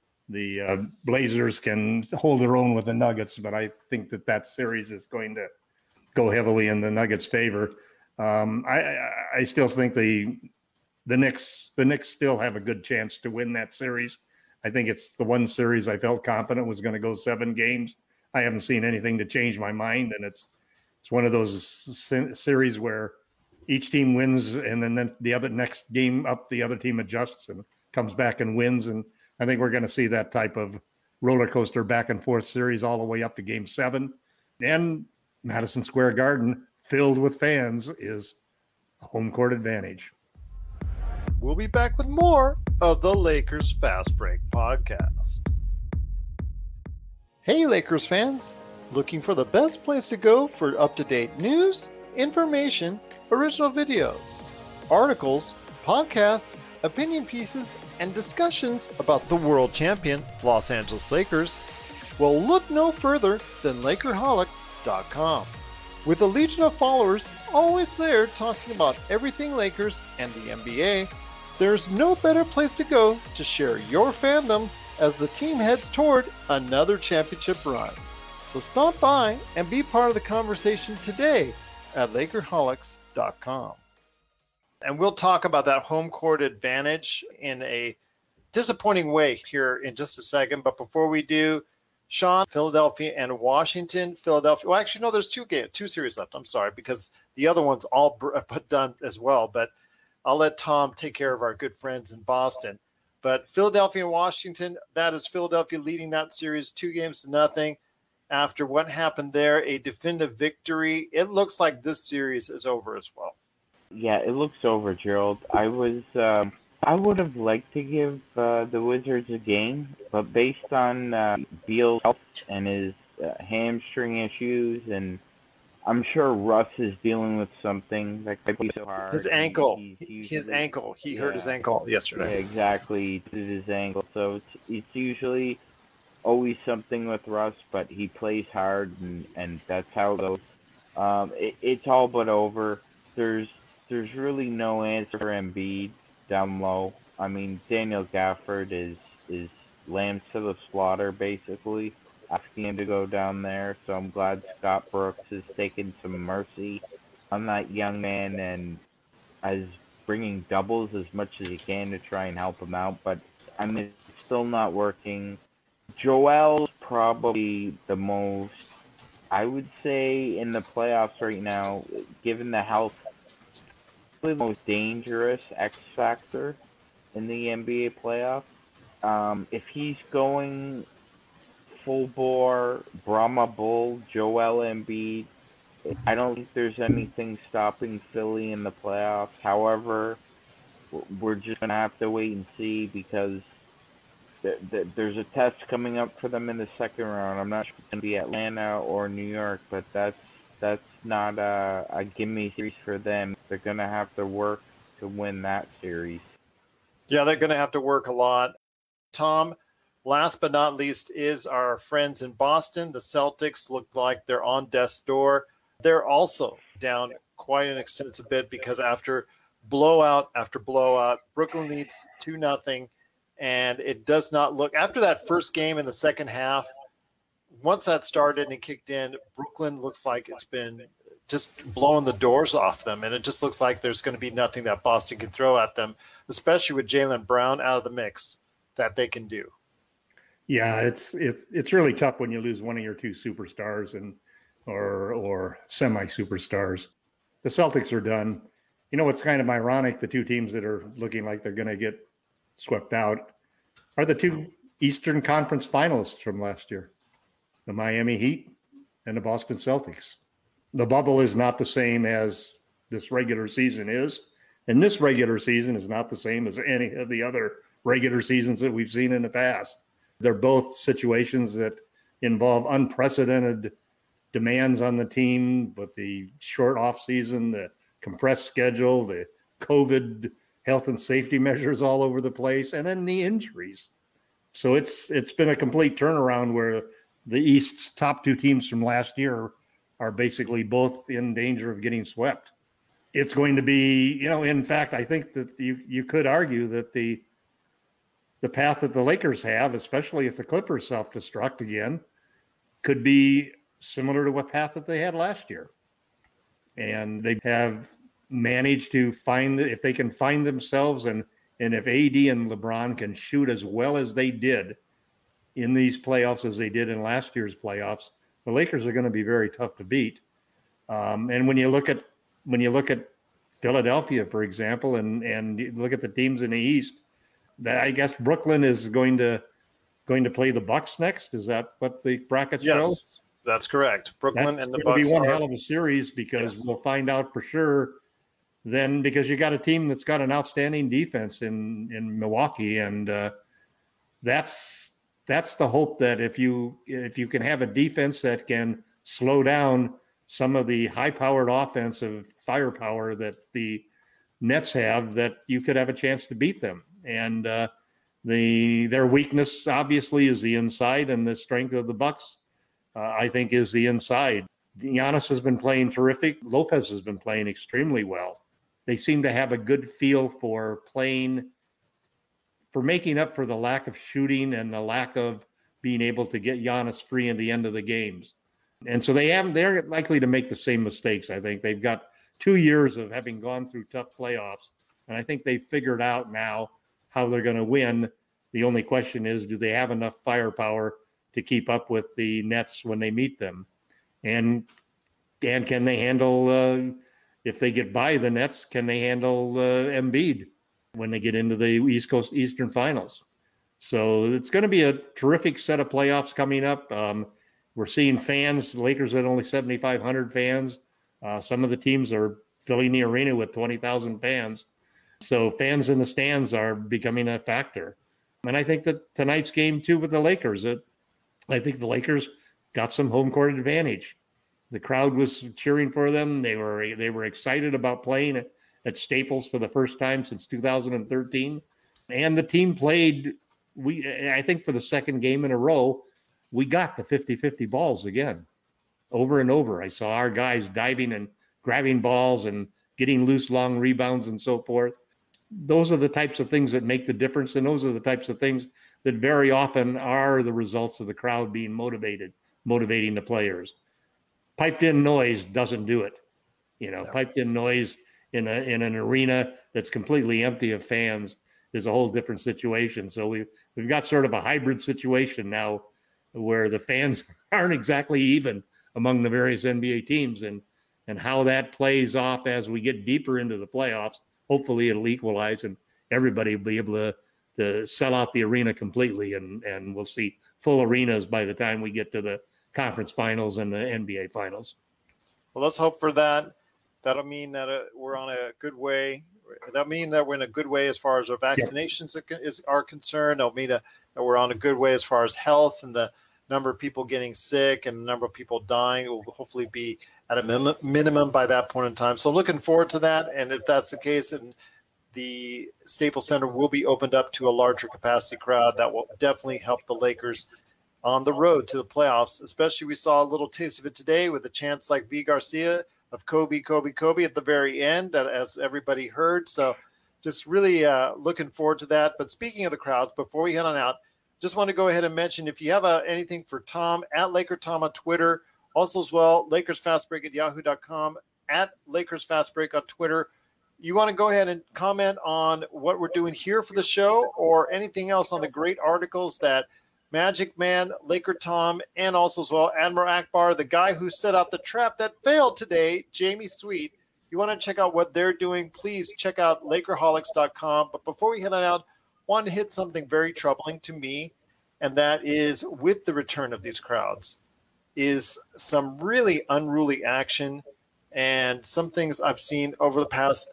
Blazers can hold their own with the Nuggets, but I think that series is going to go heavily in the Nuggets' favor. I still think the Knicks still have a good chance to win that series. I think it's the one series I felt confident was going to go 7 games. I haven't seen anything to change my mind, and it's one of those series where each team wins, and then the next game up, the other team adjusts and comes back and wins. And I think we're going to see that type of roller coaster back and forth series all the way up to Game 7. And Madison Square Garden, filled with fans, is a home court advantage. We'll be back with more of the Lakers Fast Break podcast. Hey, Lakers fans. Looking for the best place to go for up-to-date news, information, original videos, articles, podcasts, opinion pieces, and discussions about the world champion Los Angeles Lakers? Well, look no further than Lakerholics.com. With a legion of followers always there talking about everything Lakers and the NBA, there's no better place to go to share your fandom as the team heads toward another championship run. So stop by and be part of the conversation today at Lakerholics.com. And we'll talk about that home court advantage in a disappointing way here in just a second. But before we do, Sean, Philadelphia and Washington. Philadelphia. Well, actually, no, there's two series left. I'm sorry, because the other one's all done as well. But I'll let Tom take care of our good friends in Boston. But Philadelphia and Washington, that is Philadelphia leading that series 2-0. After what happened there, a definitive victory. It looks like this series is over as well. Yeah, it looks over, Gerald. I would have liked to give the Wizards a game, but based on Beal's health and his hamstring issues, and I'm sure Russ is dealing with something that could be so hard. His ankle. His ankle. He hurt his ankle yesterday. Yeah, exactly. He did his ankle. So it's usually always something with Russ, but he plays hard, and that's how it goes. It's all but over. There's really no answer for Embiid down low. I mean, Daniel Gafford is lambs to the slaughter, basically, asking him to go down there. So I'm glad Scott Brooks has taken some mercy on that young man and is bringing doubles as much as he can to try and help him out. But, I mean, it's still not working. Joel's probably the most, I would say, in the playoffs right now, given the health, the most dangerous X factor in the NBA playoffs. If he's going full bore, Brahma Bull, Joel Embiid, I don't think there's anything stopping Philly in the playoffs. However, we're just gonna have to wait and see because there's a test coming up for them in the second round. I'm not sure if it's gonna be Atlanta or New York, but that's not a gimme series for them. They're gonna have to work to win that series. Yeah, they're going to have to work a lot. Tom, last but not least is our friends in Boston. The Celtics look like they're on death's door. They're also down quite an extensive bit because after blowout after blowout, Brooklyn leads 2-0, and it does not look – after that first game in the second half, once that started and kicked in, Brooklyn looks like it's been just blowing the doors off them, and it just looks like there's going to be nothing that Boston can throw at them, especially with Jaylen Brown out of the mix, that they can do. Yeah, it's really tough when you lose one of your two superstars or semi superstars. The Celtics are done. You know what's kind of ironic? The two teams that are looking like they're going to get swept out are the two Eastern Conference finalists from last year, the Miami Heat and the Boston Celtics. The bubble is not the same as this regular season is, and this regular season is not the same as any of the other regular seasons that we've seen in the past. They're both situations that involve unprecedented demands on the team, with the short off season, the compressed schedule, the COVID health and safety measures all over the place, and then the injuries. So it's been a complete turnaround where the East's top two teams from last year are basically both in danger of getting swept. It's going to be, in fact, I think that you could argue that the path that the Lakers have, especially if the Clippers self-destruct again, could be similar to what path that they had last year. And they have managed to find that if they can find themselves and if AD and LeBron can shoot as well as they did in these playoffs as they did in last year's playoffs, the Lakers are going to be very tough to beat. And when you look at Philadelphia, for example, and you look at the teams in the East, that I guess Brooklyn is going to play the Bucks next. Is that what the brackets show? Yes, that's correct. Brooklyn and the Bucks. It'll be one hell of a series because we'll find out for sure then, because you got a team that's got an outstanding defense in Milwaukee, and that's the hope, that if you can have a defense that can slow down some of the high-powered offensive firepower that the Nets have, that you could have a chance to beat them. And their weakness obviously is the inside, and the strength of the Bucks, I think, is the inside. Giannis has been playing terrific. Lopez has been playing extremely well. They seem to have a good feel for making up for the lack of shooting and the lack of being able to get Giannis free in the end of the games. And so they're likely to make the same mistakes. I think they've got 2 years of having gone through tough playoffs, and I think they've figured out now how they're going to win. The only question is, do they have enough firepower to keep up with the Nets when they meet them? And can they handle, if they get by the Nets, can they handle Embiid when they get into the East Coast Eastern Finals? So it's going to be a terrific set of playoffs coming up. We're seeing fans. The Lakers had only 7,500 fans. Some of the teams are filling the arena with 20,000 fans. So fans in the stands are becoming a factor. And I think that tonight's game, too, with the Lakers, I think the Lakers got some home court advantage. The crowd was cheering for them. They were excited about playing at Staples for the first time since 2013. And the team played, I think for the second game in a row, we got the 50-50 balls again, over and over. I saw our guys diving and grabbing balls and getting loose long rebounds and so forth. Those are the types of things that make the difference, and those are the types of things that very often are the results of the crowd being motivating the players. Piped-in noise doesn't do it. Piped-in noise in an arena that's completely empty of fans is a whole different situation. So we've got sort of a hybrid situation now, where the fans aren't exactly even among the various NBA teams, and how that plays off as we get deeper into the playoffs. Hopefully it'll equalize and everybody will be able to sell out the arena completely, and we'll see full arenas by the time we get to the conference finals and the NBA finals. Well, let's hope for that. That'll mean that we're on a good way That mean that we're in a good way as far as our vaccinations are concerned. It'll mean that we're on a good way as far as health, and the number of people getting sick and the number of people dying will hopefully be at a minimum by that point in time. So looking forward to that. And if that's the case, then the Staples Center will be opened up to a larger capacity crowd. That will definitely help the Lakers on the road to the playoffs. Especially, we saw a little taste of it today with a chants like V. Garcia of Kobe, Kobe, Kobe at the very end, that as everybody heard. So just really looking forward to that. But speaking of the crowds, before we head on out, just want to go ahead and mention, if you have anything for Tom, at Laker Tom on Twitter, also as well, LakersFastBreak at yahoo.com, at LakersFastBreak on Twitter. You want to go ahead and comment on what we're doing here for the show, or anything else on the great articles that Magic Man, Laker Tom, and also as well Admiral Akbar, the guy who set out the trap that failed today, Jamie Sweet. You want to check out what they're doing, please check out Lakerholics.com. But before we head on out, want to hit something very troubling to me, and that is, with the return of these crowds, is some really unruly action and some things I've seen over the past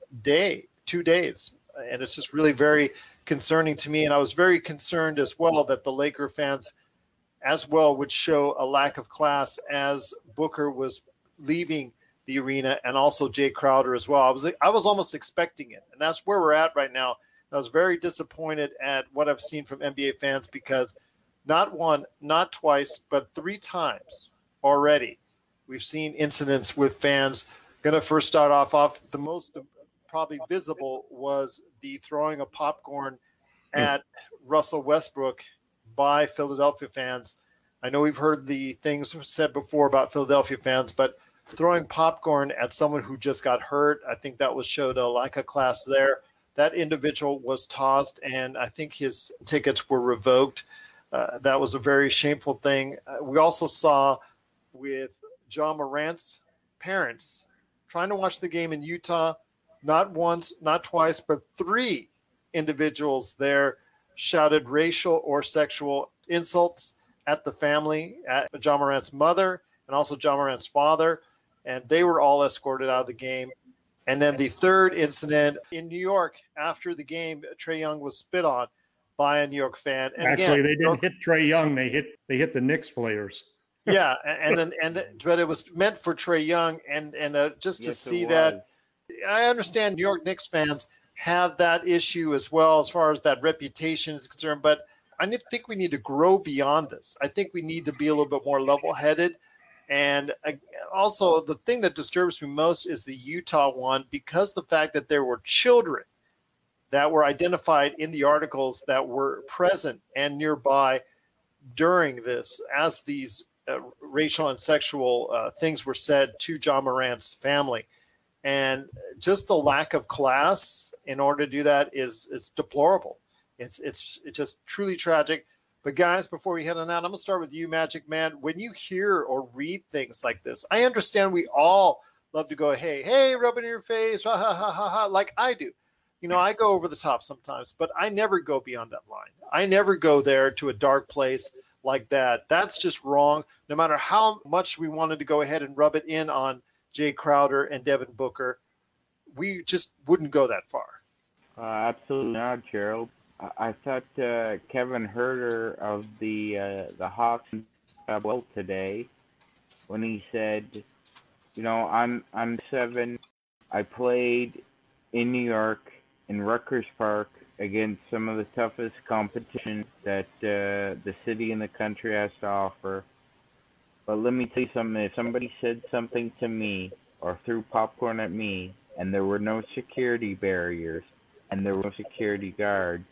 2 days. And it's just really very concerning to me. And I was very concerned as well that the Laker fans as well would show a lack of class as Booker was leaving the arena, and also Jay Crowder as well. I was almost expecting it. And that's where we're at right now. I was very disappointed at what I've seen from NBA fans, because not one, not twice, but 3 times already we've seen incidents with fans. Going to first start off the most probably visible was the throwing of popcorn at Russell Westbrook by Philadelphia fans. I know we've heard the things said before about Philadelphia fans, but throwing popcorn at someone who just got hurt, I think that showed a lack of class there. That individual was tossed, and I think his tickets were revoked. That was a very shameful thing. We also saw with Ja Morant's parents trying to watch the game in Utah, not once, not twice, but 3 individuals there shouted racial or sexual insults at the family, at Ja Morant's mother, and also Ja Morant's father, and they were all escorted out of the game. And then the third incident in New York, after the game, Trae Young was spit on by a New York fan. And actually, they didn't hit Trae Young; they hit the Knicks players. Yeah, but it was meant for Trae Young, and just to see that, I understand New York Knicks fans have that issue as well as far as that reputation is concerned. But I think we need to grow beyond this. I think we need to be a little bit more level-headed. And also, the thing that disturbs me most is the Utah one, because the fact that there were children that were identified in the articles that were present and nearby during this, as these racial and sexual things were said to Ja Morant's family. And just the lack of class in order to do that is deplorable. It's just truly tragic. But guys, before we head on out, I'm going to start with you, Magic Man. When you hear or read things like this, I understand we all love to go, hey, rub it in your face, ha, ha, ha, ha, ha, like I do. You know, I go over the top sometimes, but I never go beyond that line. I never go there to a dark place like that. That's just wrong. No matter how much we wanted to go ahead and rub it in on Jay Crowder and Devin Booker, we just wouldn't go that far. Absolutely not, Gerald. I thought Kevin Herter of the Hawks well today when he said, you know, I'm 7. I played in New York in Rutgers Park against some of the toughest competition that the city and the country has to offer. But let me tell you something. If somebody said something to me or threw popcorn at me and there were no security barriers and there were no security guards,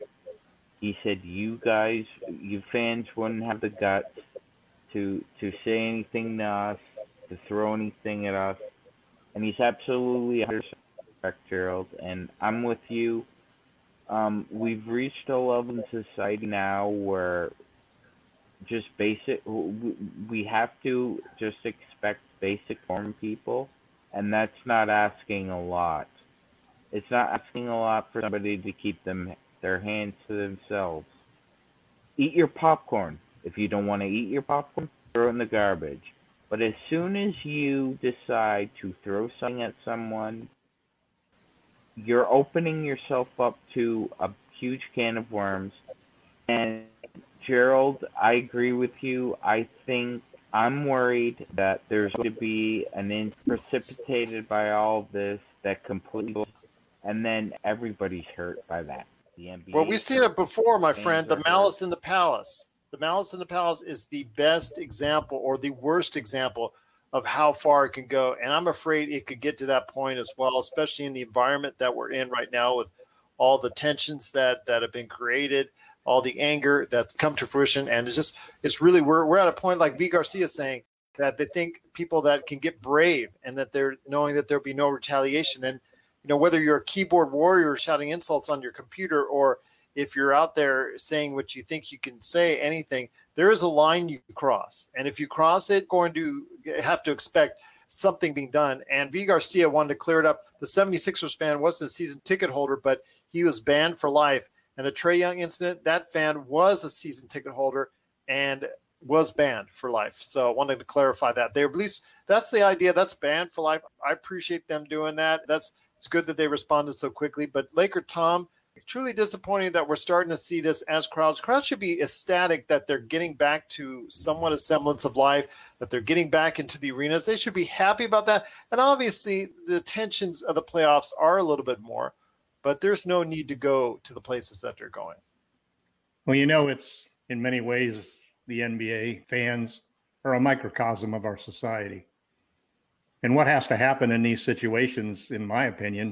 he said, you guys, you fans wouldn't have the guts to say anything to us, to throw anything at us. And he's absolutely 100% correct, Gerald. And I'm with you. We've reached a level in society now where just we have to just expect basic from people. And that's not asking a lot. It's not asking a lot for somebody to keep their hands to themselves. Eat your popcorn. If you don't want to eat your popcorn, throw it in the garbage. But as soon as you decide to throw something at someone, you're opening yourself up to a huge can of worms. And Gerald, I agree with you. I think I'm worried that there's going to be an inch precipitated by all of this that completely, and then everybody's hurt by that. The NBA. Well, we've seen it before, my friend. The hurt. Malice in the Palace. The Malice in the Palace is the best example or the worst example of how far it can go. And I'm afraid it could get to that point as well, especially in the environment that we're in right now with all the tensions that have been created, all the anger that's come to fruition. And it's really, we're at a point like V. Garcia saying that they think people that can get brave and that they're knowing that there'll be no retaliation. And, you know, whether you're a keyboard warrior shouting insults on your computer or if you're out there saying what you think you can say, anything, there is a line you cross. And if you cross it, going to have to expect something being done. And V. Garcia wanted to clear it up. The 76ers fan wasn't a season ticket holder, but he was banned for life. And the Trae Young incident, that fan was a season ticket holder and was banned for life. So I wanted to clarify that. They at least that's the idea. That's banned for life. I appreciate them doing that. It's good that they responded so quickly. But Laker Tom, truly disappointing that we're starting to see this as crowds. Crowds should be ecstatic that they're getting back to somewhat a semblance of life, that they're getting back into the arenas. They should be happy about that. And obviously the tensions of the playoffs are a little bit more, but there's no need to go to the places that they're going. Well, you know, it's in many ways the NBA fans are a microcosm of our society. And what has to happen in these situations, in my opinion,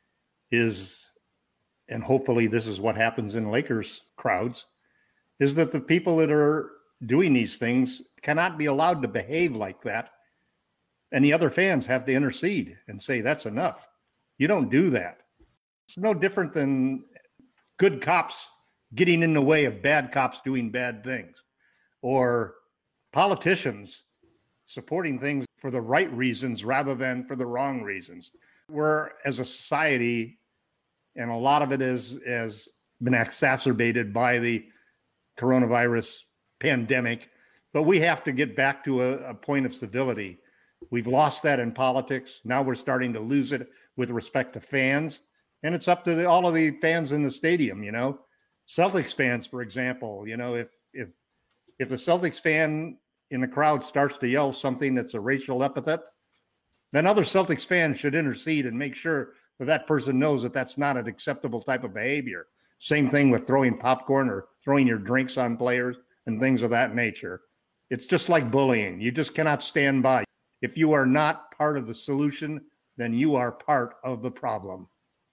is, and hopefully this is what happens in Lakers crowds, is that the people that are doing these things cannot be allowed to behave like that. And the other fans have to intercede and say, that's enough. You don't do that. It's no different than good cops getting in the way of bad cops doing bad things, or politicians supporting things for the right reasons rather than for the wrong reasons. We're, as a society, and a lot of it has been exacerbated by the coronavirus pandemic, but we have to get back to a point of civility. We've lost that in politics. Now we're starting to lose it with respect to fans. And it's up to all of the fans in the stadium, you know. Celtics fans, for example, you know, if the Celtics fan in the crowd starts to yell something that's a racial epithet, then other Celtics fans should intercede and make sure that person knows that that's not an acceptable type of behavior. Same thing with throwing popcorn or throwing your drinks on players and things of that nature. It's just like bullying. You just cannot stand by. If you are not part of the solution, then you are part of the problem.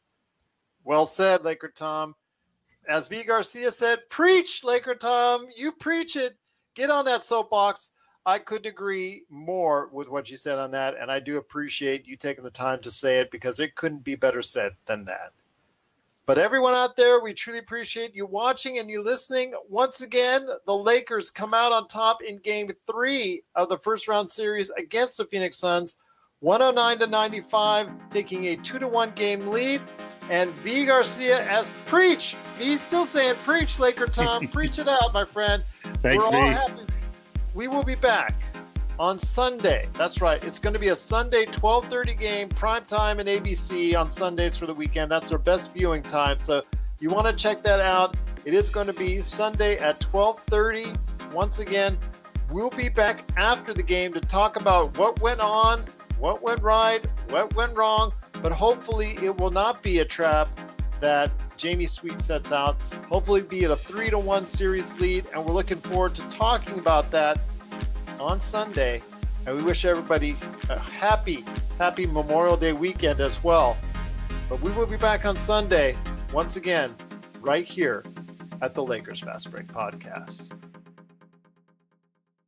Well said, Laker Tom. As V. Garcia said, preach, Laker Tom. You preach it. Get on that soapbox. I couldn't agree more with what you said on that, and I do appreciate you taking the time to say it because it couldn't be better said than that. But everyone out there, we truly appreciate you watching and you listening. Once again, the Lakers come out on top in Game 3 of the first-round series against the Phoenix Suns, 109-95, taking a 2-1 game lead. And V. Garcia as preach. He's still saying preach, Laker Tom. Preach it out, my friend. Thanks, We're all V. happy. We will be back on Sunday. That's right. It's going to be a Sunday 12:30 game, prime time in ABC on Sundays for the weekend. That's our best viewing time. So you want to check that out. It is going to be Sunday at 12:30. Once again, we'll be back after the game to talk about what went on, what went right, what went wrong. But hopefully it will not be a trap that Jamie Sweet sets out. Hopefully be at a 3-1 series lead. And we're looking forward to talking about that on Sunday. And we wish everybody a happy Memorial Day weekend as well. But we will be back on Sunday, once again, right here at the Lakers Fast Break Podcast.